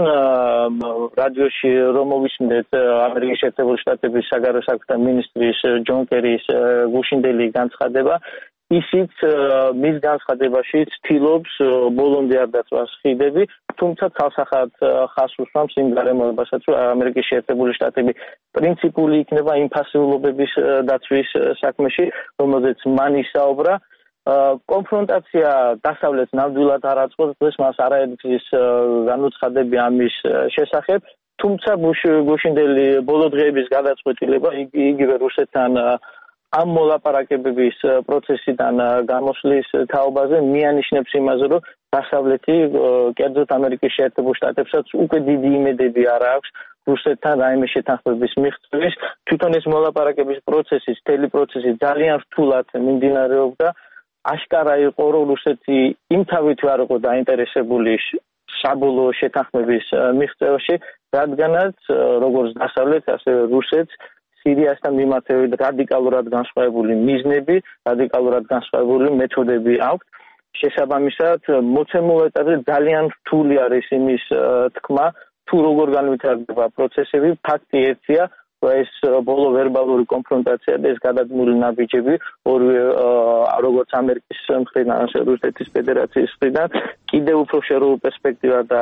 Speaker 5: რადიოში რომ მოვისმინეთ ამერიკის შეერთებული შტატების საგარეო საქმეთა მინისტრის ჯონ კერის გუშინდელი განცხადება, ისიც მის განცხადებაში ცდილობს ბოლომდე არ დაწვას ხიდები, თუმცა თავსახად ხაზს უსვამს იმ გარემოებასაც, რომ ამერიკის შეერთებული შტატები პრინციპული იქნება იმ ფასეულობების დაცვის საქმეში, რომელზეც მან ისაუბრა. კონფრონტაცია დასავლეთს ნამდვილად არ აწყობს, დღეს მას არაერთგზის განუცხადები ამის შესახებ, თუმცა გუშინდელი ბოლო დღეების გადაწყვეტილება იგივე რუსეთთან ამ მოლაპარაკებების პროცესიდან გამოსვლის თაობაზე მიანიშნებს იმაზე, რომ დასავლეთი, კერძოდ ამერიკის შეერთებულ შტატებსაც უკვე დიდი იმედები არ აქვს რუსეთთან რაიმე შეთანხმების მიღწევის. თვითონ ეს მოლაპარაკების პროცესი, მთელი პროცესი ძალიან რთულად მიმდინარეობდა. აშკარა იყო, რომ რუსეთი იმთავით არ იყო დაინტერესებული საბოლოო შეთანხმების მიღწევაში, რადგანაც როგორც დასავლეთ, ასევე რუსეთს სირიასთან მიმართებით რადიკალურად განსხვავებული მიზნები, რადიკალურად განსხვავებული მეთოდები აქვს. შესაბამისად, მოცემულ ეტაპზე ძალიან რთული არის იმის თქმა, თუ როგორ განვითარდება პროცესები. ფაქტი ერთია, რომ ეს ბოლო ვერბალური კონფრონტაცია და ეს გადადგმული ნაბიჯები ორივე როგორც ამერიკის მხრიდან, ასევე რუსეთის ფედერაციის მხრიდან კიდევ უფრო შერეულ პერსპექტივას და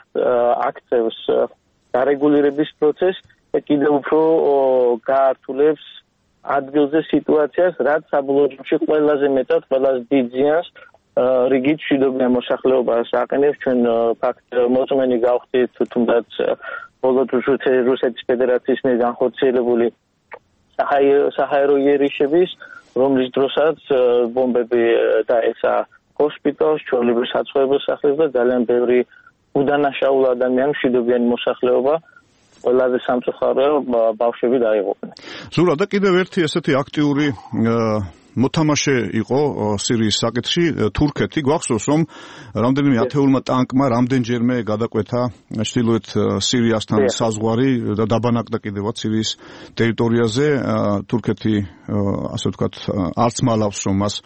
Speaker 5: აქცევს დარეგულირების პროცესს და კიდევ უფრო გაართულებს ადგილზე სიტუაციას, რაც საბოლოო ჯამში ყველაზე მეტად, ყველაზე დიდ ზიანს რიგით მშვიდობიან მოსახლეობას აყენებს. ჩვენ ფაქტ მოწმენი გავხდით, თუნდაც ბოლო რუსეთის ფედერაციის მიერ განხორციელებული საჰაერო იერიშების, რომლის დროსაც ბომბები დაეცა ჰოსპიტალს, ჩვეულებრივ საცხოვრებელ სახლებს და ძალიან ბევრი უდანაშაული ადამიანი, მშვიდობიანი მოსახლეობა, ყველაზე სამწუხაროა ბავშვები დაიღუპნენ.
Speaker 3: ზურა და კიდევ ერთი ესეთი აქტიური მოთამაშე იყო სირიის საკითხში თურქეთი. გვახსოვს, რომ რამდენიმე ათეულმა ტანკმა რამდენჯერმე გადაკვეთა ჩრდილოეთ სირიასთან საზღვარი და დაბანაკდა კიდევაც სირიის ტერიტორიაზე. თურქეთი, ასე ვთქვათ, არც მალავს, რომ მას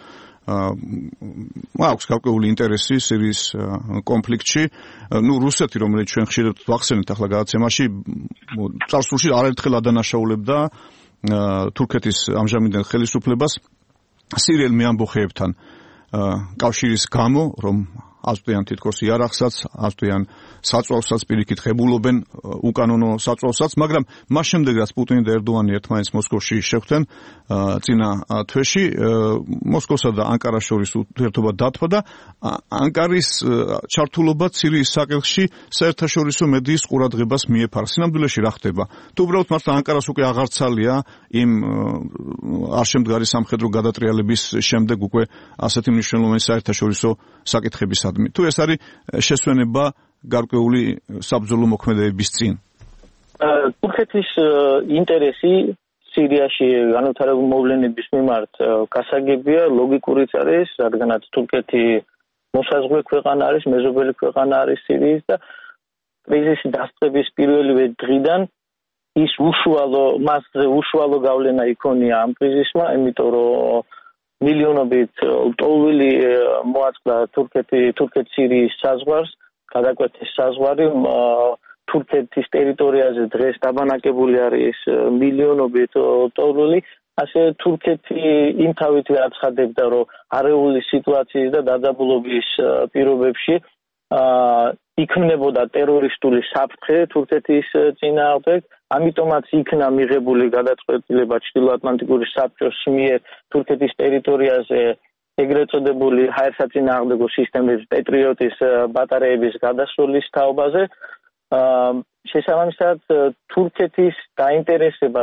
Speaker 3: აქვს გარკვეული ინტერესი სირიის კონფლიქტში. რუსეთი, რომელიც ჩვენ ხშირად ვახსენეთ ახლა გადაცემაში, წარსულში არაერთხელ ადანაშაულებდა თურქეთის ამჟამინდელ ხელისუფლებას სირიელ მეამბოხეებთან კავშირის გამო, რომ აწვდიან თითქოს იარაღსაც, აწვდიან საწვავსაც, პირიქით ხებულობენ უკანონო საწვავსაც, მაგრამ მას შემდეგ რაც პუტინი და ერდოანი ერთმანეთს მოსკოვში შეხვდნენ წინა თვეში, მოსკოვსა და ანკარას შორის ურთიერთობა დათვა და ანკარის ჩართულობა სირიის საკითხში საერთაშორისო მედიის ყურადღებას მიეფარა. სინამდვილეში რა ხდება? თუ უბრალოდ მართლა ანკარას უკვე აღარ ცალია იმ არ შემდგარი სამხედრო გადატრიალების შემდეგ უკვე ასეთი მნიშვნელოვანი საერთაშორისო საკითხებისადმი. თუ ეს არის შესვენება გარკვეული საბრძოლო მოქმედებების წინ?
Speaker 5: თურქეთის ინტერესი სირიაში განვითარებული მოვლენების მიმართ გასაგებია, ლოგიკურიც არის, რადგანაც თურქეთი მოსაზღვრე ქვეყანა არის, მეზობელი ქვეყანა არის სირიის და კრიზისის დასწრების პირველივე დღიდან ის მასზე უშუალო გავლენა იქონია ამ კრიზისმა, იმიტომ რომ მილიონობით ლტოლვილი მოაწყდა თურქეთ-სირიის საზღვარს, გადაკვეთის საზღვარი, თურქეთის ტერიტორიაზე დღეს დაბანაკებული არის მილიონობით ლტოლვილი, ასე თურქეთი იმთავით აცხადებდა, რომ არეული სიტუაციის და დაძაბულობის პირობებში იქნებოდა ტერორისტული საფრთხე თურქეთის წინააღმდეგ, ამიტომაც იქნა მიღებული გადაწყვეტილება ჩრდილოატლანტიკური საბჭოს მიერ თურქეთის ტერიტორიაზე ეგრეთ წოდებული ჰაერსაწინააღმდეგო სისტემების პეტრიოტის ბატარეების გადასროლის თაობაზე. შესაბამისად, თურქეთის დაინტერესება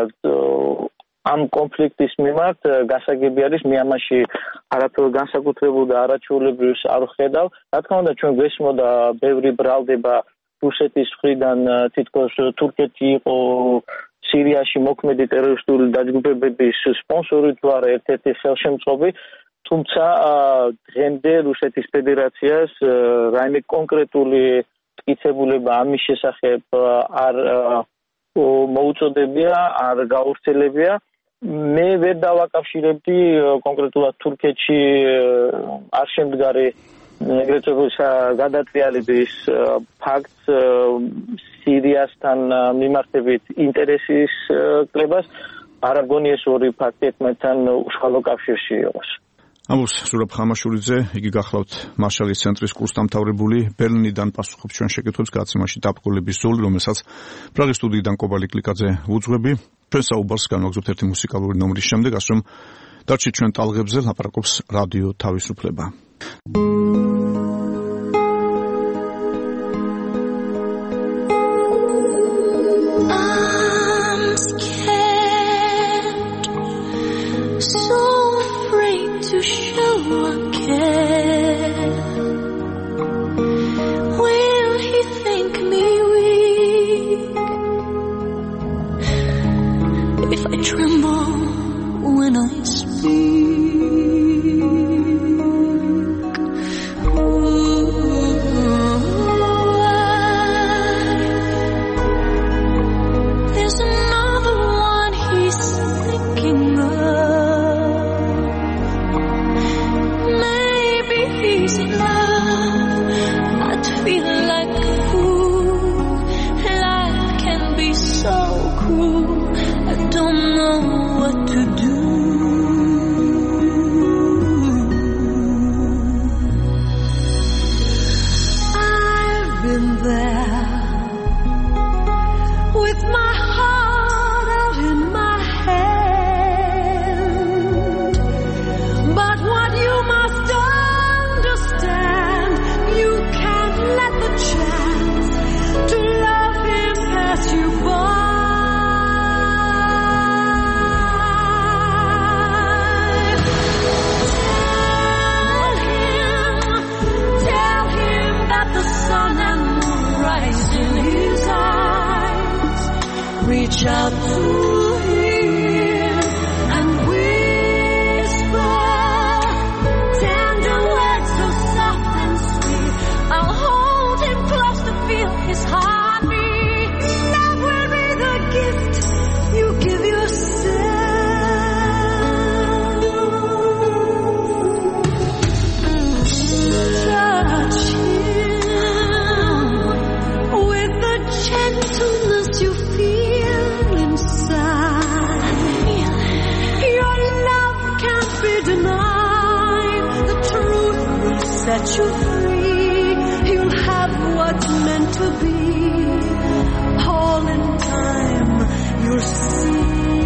Speaker 5: ამ კონფლიქტის მიმართ გასაგები არის, მე ამაში არაფერ განსაკუთრებულ და არაჩვეულებრივს არ ვხედავ. რა თქმა უნდა, ჩვენ გვესმოდა ბევრი ბრალდება რუსეთის მხრიდან, თითქოს თურქეთი იყო სირიაში მოქმედი ტერორისტული დაჯგუფებების სპონსორი თუ არა ერთ-ერთი ხელშემწყობი, თუმცა დღემდე რუსეთის ფედერაციას რაიმე კონკრეტული მტკიცებულება ამის შესახებ არ მოუწოდებია, არ გავრცელებია. მე ვერ დავაკავშირებდი კონკრეტულად თურქეთში არ შემდგარი ეგრეთვე გადატრიალების ფაქტს სირიასთან მიმართებით ინტერესის კლებას. არ გონი ეს ორი ფაქტი ერთმანეთთან უშუალო კავშირში იყოს.
Speaker 3: ამბობს ზურაბ ხამაშურიძე, იგი გახლავთ მარშალის ცენტრის კურსდამთავრებული, ბერლინიდან პასუხობს ჩვენ შეკითხვებს გადაცემაში დაბრკოლების ზოლი, რომელსაც პრაღის სტუდიიდან კობალი კლიკაძე უძღვები. ჩვენ საუბარს განვაგრძობთ ერთი მუსიკალური ნომრის შემდეგ, ასე რომ დარჩით ჩვენ ტალღებზე, ლაპარაკობს რადიო თავისუფლება.
Speaker 14: To show I care. Will he think me weak if I tremble when I speak? There's another one he's thinking of. He's in love. I'd feel like a fool. Life can be so cruel. I don't know what to do. I've been there with my heart out in my hand, but what you must do, you can't let the chance to love him pass you by. Tell him that the sun and moon rise in his eyes. Reach out to him and whisper tender words so soft and sweet. I'll hold him close to feel his heartbeat. Love will be the gift you give yourself. Touch him with the gentleness you feel inside. Your love can't be denied. The truth will set you free. You'll have what's meant to be. All in time you'll see.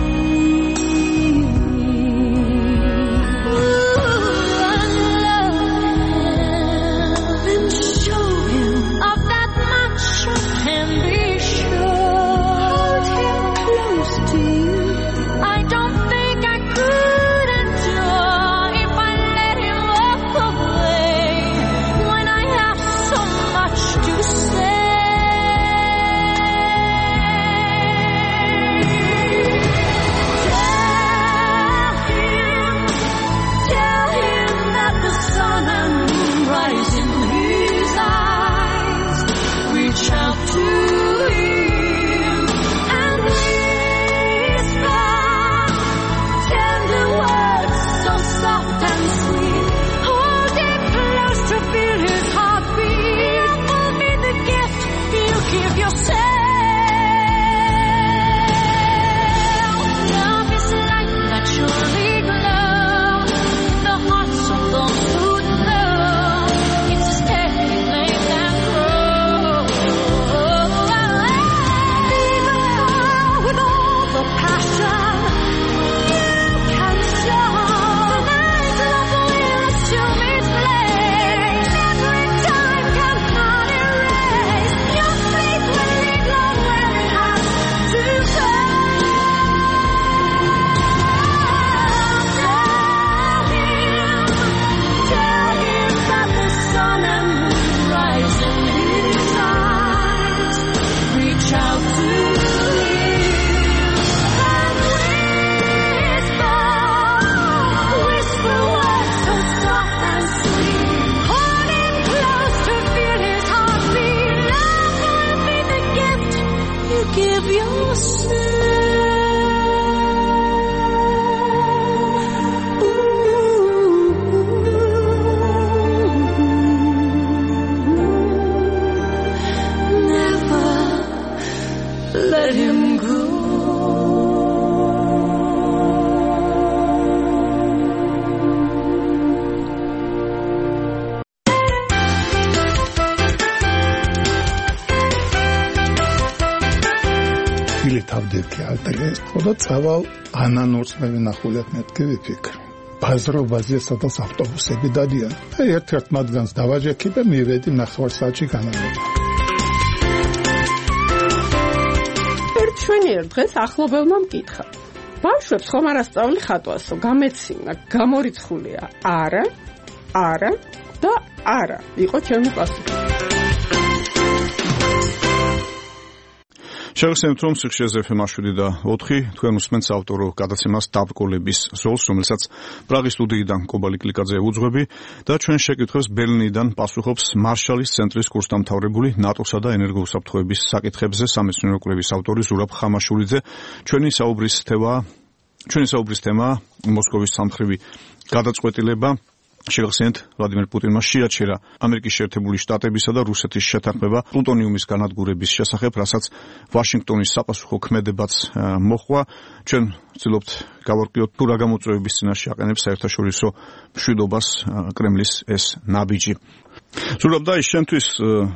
Speaker 14: Love and show him of that much you can be sure. Hold him close to you. I don't think I could endure if I let him walk away when I have so much to say.
Speaker 15: და წავალ ანანურწმევი ნახულებ მეთქი ვიფიქრე. ბაზრობაზე სადაც ავტობუსები დადიან. ერთ-ერთ მათგანს დავაჯექი და მივედი ნახევარსაათში განამება.
Speaker 16: ჩვენიერ დღეს ახლობელმა მკითხა. ბავშვებს ხომ არ ასწავლი ხატვასო, გამეცინა, გამორიცხულია. არა და არა. იყო ჩემი პასუხი.
Speaker 3: შევხსენებთ, რომ სიხშირეზე FM 7 თქვენ უსმენთ საავტორო გადაცემას დაბრკოლების ზოლს, რომელსაც პრაღის სტუდიიდან კობალი კლიკაძე უძღვები და ჩვენ შეკითხვებს ბერლინიდან პასუხობს მარშალის ცენტრის კურსდამთავრებული ნატოსა და ენერგოუსაფრთხოების საკითხებზე სამეცნიერო კვლევის ავტორი ზურაბ ხამაშულიძე. ჩვენი საუბრის თემა მოსკოვის სამმხრივი გადაწყვეტილება. შევხსენეთ, ვლადიმერ პუტინმა შეაჩერა ამერიკის შეერთებული შტატებისა და რუსეთის შეთანხმება პლუტონიუმის განადგურების შესახებ, რასაც ვაშინგტონის საპასუხო ქმედებაც მოჰყვა. ჩვენ ვცდილობთ გავარკვიოთ, თუ რა გამოწვევების წინაშე აყენებს საერთაშორისო მშვიდობას კრემლის ეს ნაბიჯი. ზურაბ, და შენთვის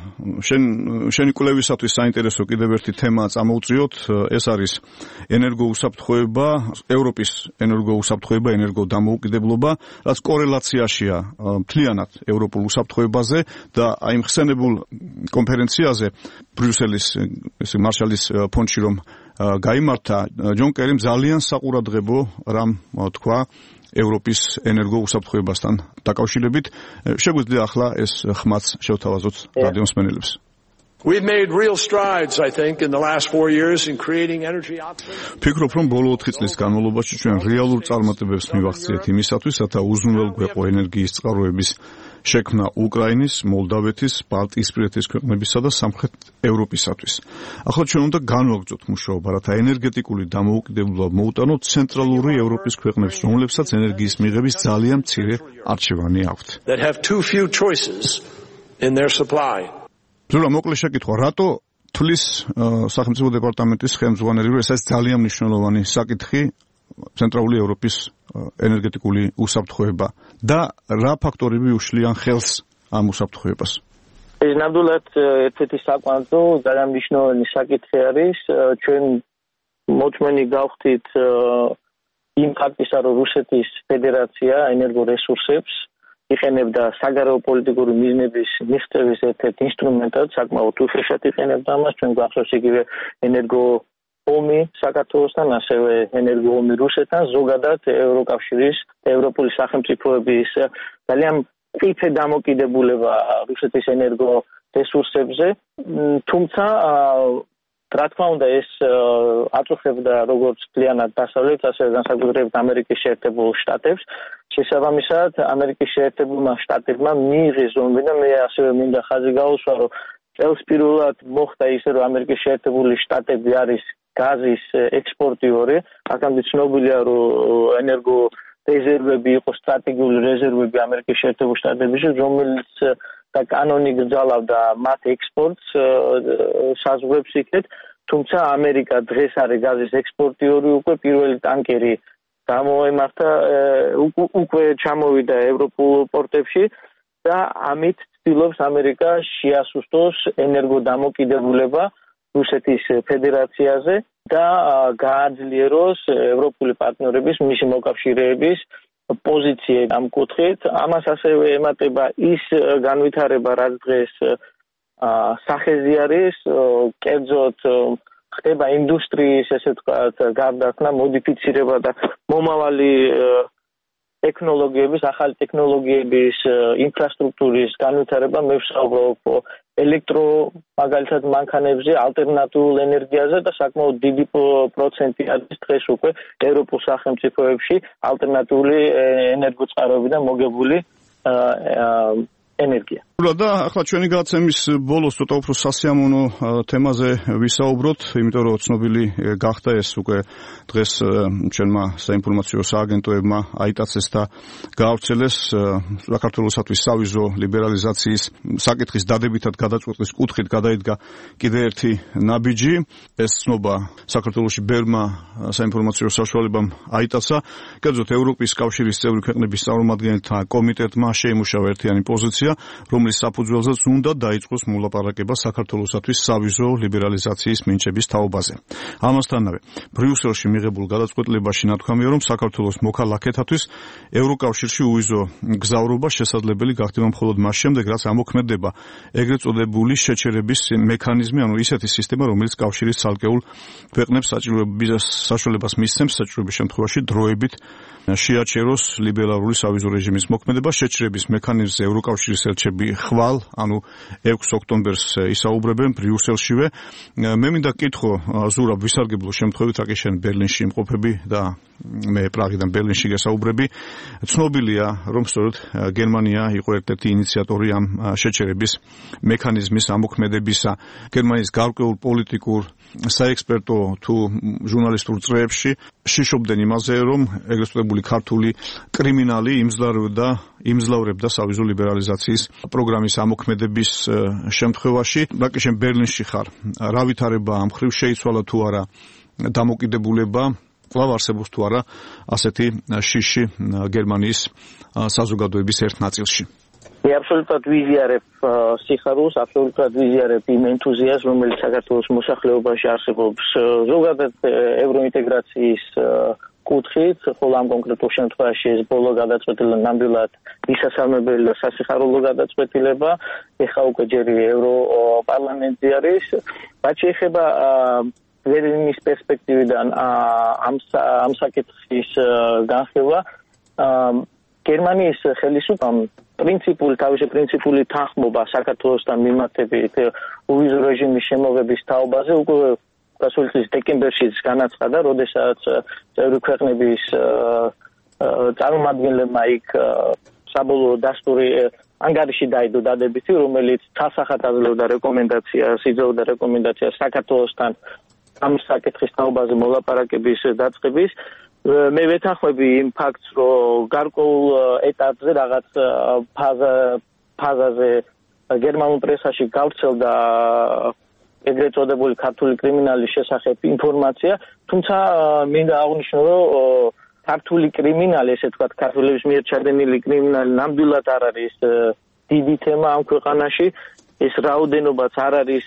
Speaker 3: შენი კვლევისათვის საინტერესო კიდევ ერთი თემა წამოვწიოთ, ეს არის ენერგოუსაფრთხოება, ევროპის ენერგოუსაფრთხოება, ენერგოდამოუკიდებლობა, რაც კორელაციაშია მთლიანად ევროპულ უსაფრთხოებაზე და აი მხსენებულ კონფერენციაზე ბრიუსელის მარშალის ფონდში რომ გაიმართა, ჯონ კერიმ ძალიან საყურადღებო რამ თქვა ევროპის ენერგოუსაფრთხოებასთან დაკავშირებით. შეგვიძლია ახლა ეს ხმაც შევთავაზოთ რადიო მსმენელებს.
Speaker 13: We've made real strides, I think, in the last 4 years in creating energy options.
Speaker 3: ფიქრობ, რომ ბოლო 4 წლის განმავლობაში ჩვენ რეალურ წარმატებებს მივახციეთ იმისათვის, რათა უზრუნველ გვეყო ენერგიის წყაროების შექმნა უკრაინის, მოლდავეთის, ბალტიისპირეთის ქვეყნებისა და სამხრეთ ევროპისათვის. ახლა ჩვენ უნდა განვაგრძოთ მუშაობა, რათა ენერგეტიკული დამოუკიდებლობა მოუტანოთ ცენტრალური ევროპის ქვეყნებს, რომლებსაც ენერგიის მიღების ძალიან მცირე არჩევანი აქვთ.
Speaker 13: That have too few choices in their supply.
Speaker 3: ზურა, მოკლე შეკითხვა, რატო თვლის სახელმწიფო დეპარტამენტის ხელმძღვანელი, რომ ეს არის ძალიან მნიშვნელოვანი საკითხი, ცენტრალური ევროპის ენერგეტიკული უსაფრთხოება და რა ფაქტორები უშლიან ხელს ამ უსაფრთხოებას?
Speaker 5: ეს ნამდვილად ერთ-ერთი საკვანძო ძალიან მნიშვნელოვანი საკითხი არის. ჩვენ მოწმენი გავხდით იმ ფაქტისა, რომ რუსეთის ფედერაცია ენერგორესურსებს იყენებდა საგარეო პოლიტიკური მიზნების მიღწევის ერთ-ერთ ინსტრუმენტად, საკმაოდ უხეშად იყენებდა ამას. ჩვენ გვახსოვს იგივე ენერგო ომი საქართველოსთან, ასევე ენერგო ომი რუსეთთან, ზოგადად ევროკავშირის და ევროპული სახელმწიფოების ძალიან მყიფე დამოკიდებულება რუსეთის ენერგო რესურსებზე, თუმცა რა თქმა უნდა ეს აწუხებდა როგორც მთლიანად დასავლეთს, ასევე განსაკუთრებით ამერიკის შეერთებულ შტატებს. შესაბამისად, ამერიკის შეერთებულმა შტატებმა მიიღეს ზომები და მე ასევე მინდა ხაზი გაუსვა, რომ წელს პირველად მოხდა ისე, რომ ამერიკის შეერთებული შტატები არის გაზის ექსპორტიორი. აქამდე ცნობილია, რომ ენერგო რეზერვები იყო სტრატეგიული რეზერვები ამერიკის შეერთებულ შტატებში, რომელიც და კანონი გრძალავდა მათ ექსპორტს საზღვრებს იქეთ, თუმცა ამერიკა დღეს არის გაზის ექსპორტიორი, უკვე პირველი ტანკერი გამოემართა, უკვე ჩამოვიდა ევროპულ პორტებში და ამით ცდილობს ამერიკა შეასუსტოს ენერგოდამოკიდებულება რუსეთის ფედერაციაზე და გააძლიეროს ევროპული პარტნიორების, მისი მოკავშირეების პოზიციები ამ კუთხით. ამას ასევე ემატება ის განვითარება, რაც დღეს სახეზე არის, კერძოდ ხდება ინდუსტრიის, ესე ვთქვათ, გარდაქმნა, მოდიფიცირება და მომავალი ტექნოლოგიების, ახალი ტექნოლოგიების ინფრასტრუქტურის განვითარება. მე ვსაუბრობ მაგალითად მანქანებზე, ალტერნატიულ ენერგიაზე და საკმაოდ დიდი პროცენტი არის დღეს უკვე ევროპულ სახელმწიფოებში ალტერნატიული ენერგოწყაროებიდან მოგებული ენერგია.
Speaker 3: და ახლა ჩვენი გადაცემის ბოლოს ცოტა უფრო სასიამოვნო თემაზე ვისაუბროთ, იმიტომ რომ ცნობილი გახდა ეს უკვე დღეს ჩვენმა საინფორმაციო სააგენტოებმა აიტაცეს და გაავრცელეს საქართველოსათვის სავიზო ლიბერალიზაციის საკითხის დადებითად გადაწყვეტის კუთხით გადაიდგა კიდევ ერთი ნაბიჯი. ეს ცნობა საქართველოში ბევრმა საინფორმაციო საშუალებამ აიტაცა, კერძოდ ევროპის კავშირის წევრი ქვეყნების წარმომადგენელთა კომიტეტმა შეიმუშავა ერთიანი პოზიცია გამოსულია, რომლის საფუძველზეც უნდა დაიწყოს მოლაპარაკება საქართველოსათვის სავიზო ლიბერალიზაციის მინიჭების თაობაზე. ამასთანავე, ბრიუსელში მიღებულ გადაწყვეტილებაში ნათქვამია, რომ საქართველოს მოქალაქეთათვის ევროკავშირში უვიზო გზავრობა შესაძლებელი გახდება მხოლოდ მას შემდეგ, რაც ამოქმედება ეგრეთ წოდებული შეჩერების მექანიზმი, ანუ ისეთი სისტემა, რომელიც კავშირის ცალკეულ ქვეყნებს საშუალებას მისცემს საჭიროების შემთხვევაში დროებით შეაჩეროს ლიბერალური სავიზო რეჟიმის მოქმედება. შეჩერების მექანიზმზე ევროკავშირის ელჩები ხვალ, ანუ 6 ოქტომბერს ისაუბრებენ ბრიუსელშივე. მე მინდა კითხო ზურაბ ვისარგებლო შემთხვევით, რაკი შენ ბერლინში იმყოფები და მე პრაღიდან ბერლინში გესაუბრები. ცნობილია, რომ სწორედ გერმანია იყო ერთ-ერთი ინიციატორი ამ შეჩერების მექანიზმის ამოქმედებისა. გერმანიის გარკვეულ პოლიტიკურ, საექსპერტო თუ ჟურნალისტურ წრეებში შიშობდნენ იმაზე, რომ ეგრეთ წოდებული ქართული კრიმინალი იმძლავრებდა სავიზო ლიბერალიზაციის პროგრამის ამოქმედების შემთხვევაში. რაკი შენ ბერლინში ხარ, რა ვითარება ამ ხრივ შეიცვალა თუ არა დამოკიდებულება, კვლავ არსებობს თუ არა ასეთი შიში გერმანიის საზოგადოების ერთ ნაწილში?
Speaker 5: მე აბსოლუტურად ვიზიარებ სიხარულს, აბსოლუტურად ვიზიარებ იმ ენთუზიაზმს, რომელიც საქართველოს მოსახლეობაში არსებობს ზოგადად ევროინტეგრაციის კუთხით, ხოლო ამ კონკრეტულ შემთხვევაში ეს ბოლო გადაწყვეტილება ნამდვილად მისასალმებელი და სასიხარულო გადაწყვეტილება. ეხლა უკვე ჯერ ევროპარლამენტი არის. რაც შეეხება ბერლინის პერსპექტივიდან ამ საკითხის განხილვა, გერმანიის ხელისუფლებამ თავისი პრინციპული თანხმობა საქართველოსთან მიმართებით უვიზო რეჟიმის შემოღების თაობაზე უკვე გასული წლის დეკემბერშიც განაცხადა, როდესაც წევრი ქვეყნების წარმომადგენლებმა იქ საბოლოო დასტური ანგარიში დაიდო დადებითი, რომელიც ცალსახად აძლევდა რეკომენდაციას საქართველოსთან ამ საკითხის თაობაზე მოლაპარაკების დაწყების. მე ვეთანხმები იმ ფაქტს, რომ გარკვეულ ეტაპზე რაღაც ფაზაზე გერმანულ პრესაში გავრცელდა ეგრეთ წოდებული ქართული კრიმინალის შესახებ ინფორმაცია, თუმცა მინდა აღვნიშნო, რომ ქართული კრიმინალი, ესე ვთქვათ, ქართველების მიერ ჩადენილი კრიმინალი ნამდვილად არ არის დიდი თემა ამ ქვეყანაში. ეს რაოდენობაც არ არის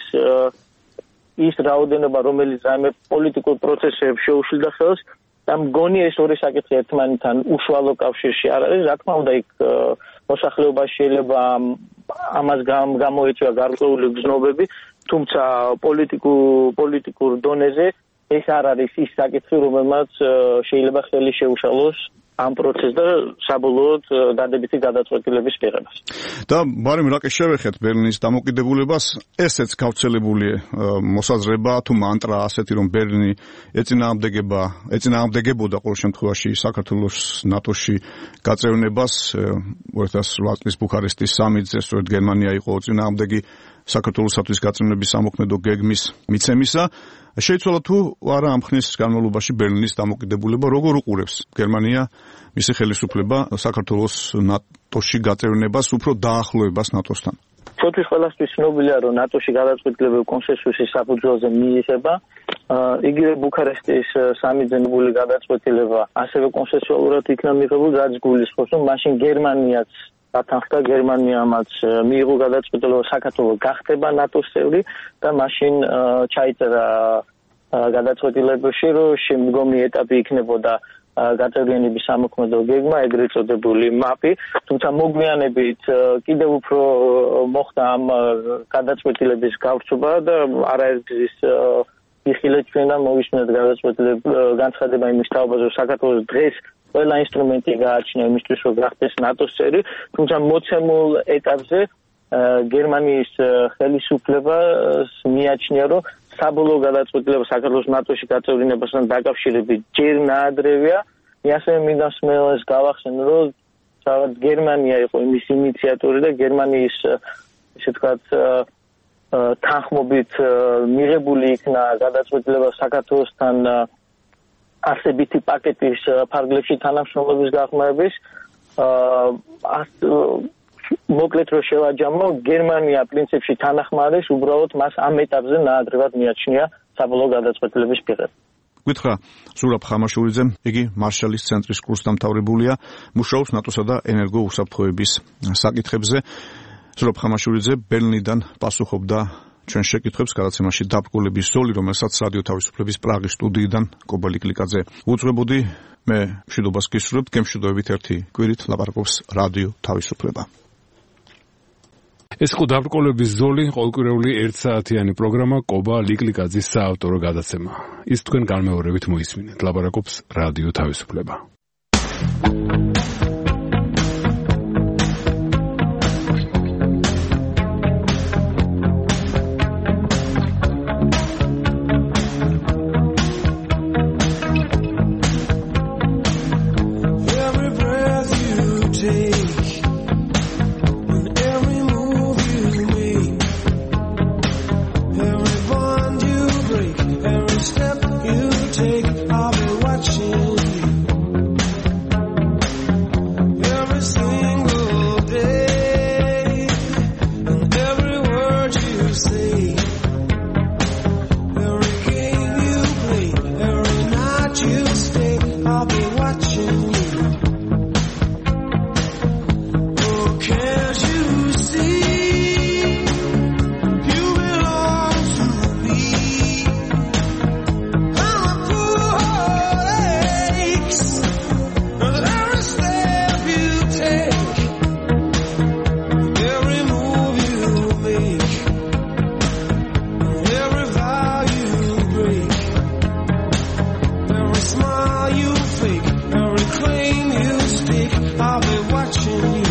Speaker 5: ის რაოდენობა, რომელიც რაიმე პოლიტიკურ პროცესებს შეუშლიდა ხელს. და მგონი ეს ორი საკითხი ერთმანეთთან უშუალო კავშირში არ არის. რა თქმა უნდა, იქ მოსახლეობაში შეიძლება ამას გამოეწვია გარკვეული გზნობები, თუმცა პოლიტიკურ დონეზე ეს არ არის ის საკითხი, რომელმაც შეიძლება ხელი შეუშალოს ამ პროცესს და საბოლოოდ დადებითი გადაწყვეტილების მიღებას.
Speaker 3: და ბარემ რაკი შევეხეთ ბერლინის დამოკიდებულებას, ესეც გავრცელებული მოსაზრება თუ მანტრა ასეთი, რომ ბერლინი ეწინააღმდეგებოდა ყოველ შემთხვევაში საქართველოს ნატოში გაწევნებას 2008 წლის ბუქარესტის სამიტზე, სწორედ გერმანია იყო წინააღმდეგი საქართველოსთვის გაწევნების სამოქმედო გეგმის მიცემისა. შეიცვალა თუ არა ამ ხნის განმავლობაში ბერლინის დამოკიდებულება, როგორ უყურებს გერმანია მისი ხელისუფლება საქართველოს ნატოში გაწევნებას, უფრო დაახლოებას ნატოსთან?
Speaker 5: ჩვენთვის ყველასთვის ცნობილია, რომ ნატოში გადაწყვეტილება კონსენსუსის საფუძველზე მიიღება. იგივე ბუქარესტის სამიტზე მიღებული გადაწყვეტილება ასევე კონსენსუალურად იქნა მიღებული, რაც გულისხმობს, რომ მაშინ გერმანიაც დათანხმდა, გერმანიამაც მიიღო გადაწყვეტილება საქართველოს გახდება ნატოს წევრი და მაშინ ჩაიწერა გადაწყვეტილებაში, რომ შემდგომი ეტაპი იქნებოდა გაწევრიანების სამოქმედო გეგმა, ეგრეთ წოდებული მაპი, თუმცა მოგვიანებით კიდევ უფრო მოხდა ამ გადაწყვეტილების გავრცობა და არაერთგზის იხილეთ ჩვენ და მოვისმენთ განცხადება იმის თაობაზე, რომ საქართველოს დღეს ყველა ინსტრუმენტი გააჩნია იმისთვის, რომ გახდეს ნატოს წევრი, თუმცა მოცემულ ეტაპზე გერმანიის ხელისუფლებას მიაჩნია, რომ საბოლოო გადაწყვეტილება საქართველოს ნატოში გაწევრინებასთან დაკავშირებით ჯერ ნაადრევია. მე ასევე მინდა მსმენელს გავახსენო, რომ გერმანია იყო იმის ინიციატორი და გერმანიის ესე ვთქვათ თანხმობით მიღებული იქნა გადაწყვეტილება საქართველოსთან არსებითი პაკეტის ფარგლებში თანამშრომლობის გახმარების. მოკლედ რომ შევაჯამო, გერმანია პრინციპში თანახმარის, უბრალოდ მას ამ ეტაპზე ნაადრევად მიაჩნია საბოლოო გადაწყვეტილების მიღება.
Speaker 3: გითხრა ზურაბ ხამაშურიძემ, იგი მარშალის ცენტრის კურსდამთავრებულია, მუშაობს ნატოსა და ენერგო უსაფრთხოების საკითხებზე. ზურაბ ხამაშურიძე ბერლინიდან პასუხობდა ჩვენ შეკითხვებს გადაცემაში დაბრკოლების ზოლი, რომელსაც რადიო თავისუფლების პრაღის სტუდიიდან კობა ლიკლიკაძე უძღვებოდი. მე მშვიდობას გისურვებთ, გემშვიდობებით ერთი კვირით ლაპარაკობს რადიო თავისუფლება.
Speaker 2: ეს იყო დაბრკოლების ზოლი, ყოველკვირეული 1 საათიანი პროგრამა კობა ლიკლიკაძის საავტორო გადაცემა. ის თქვენ განმეორებით მოისმინეთ. ლაპარაკობს რადიო თავისუფლება.
Speaker 10: Smile you fake, every claim you speak, I'll be watching you.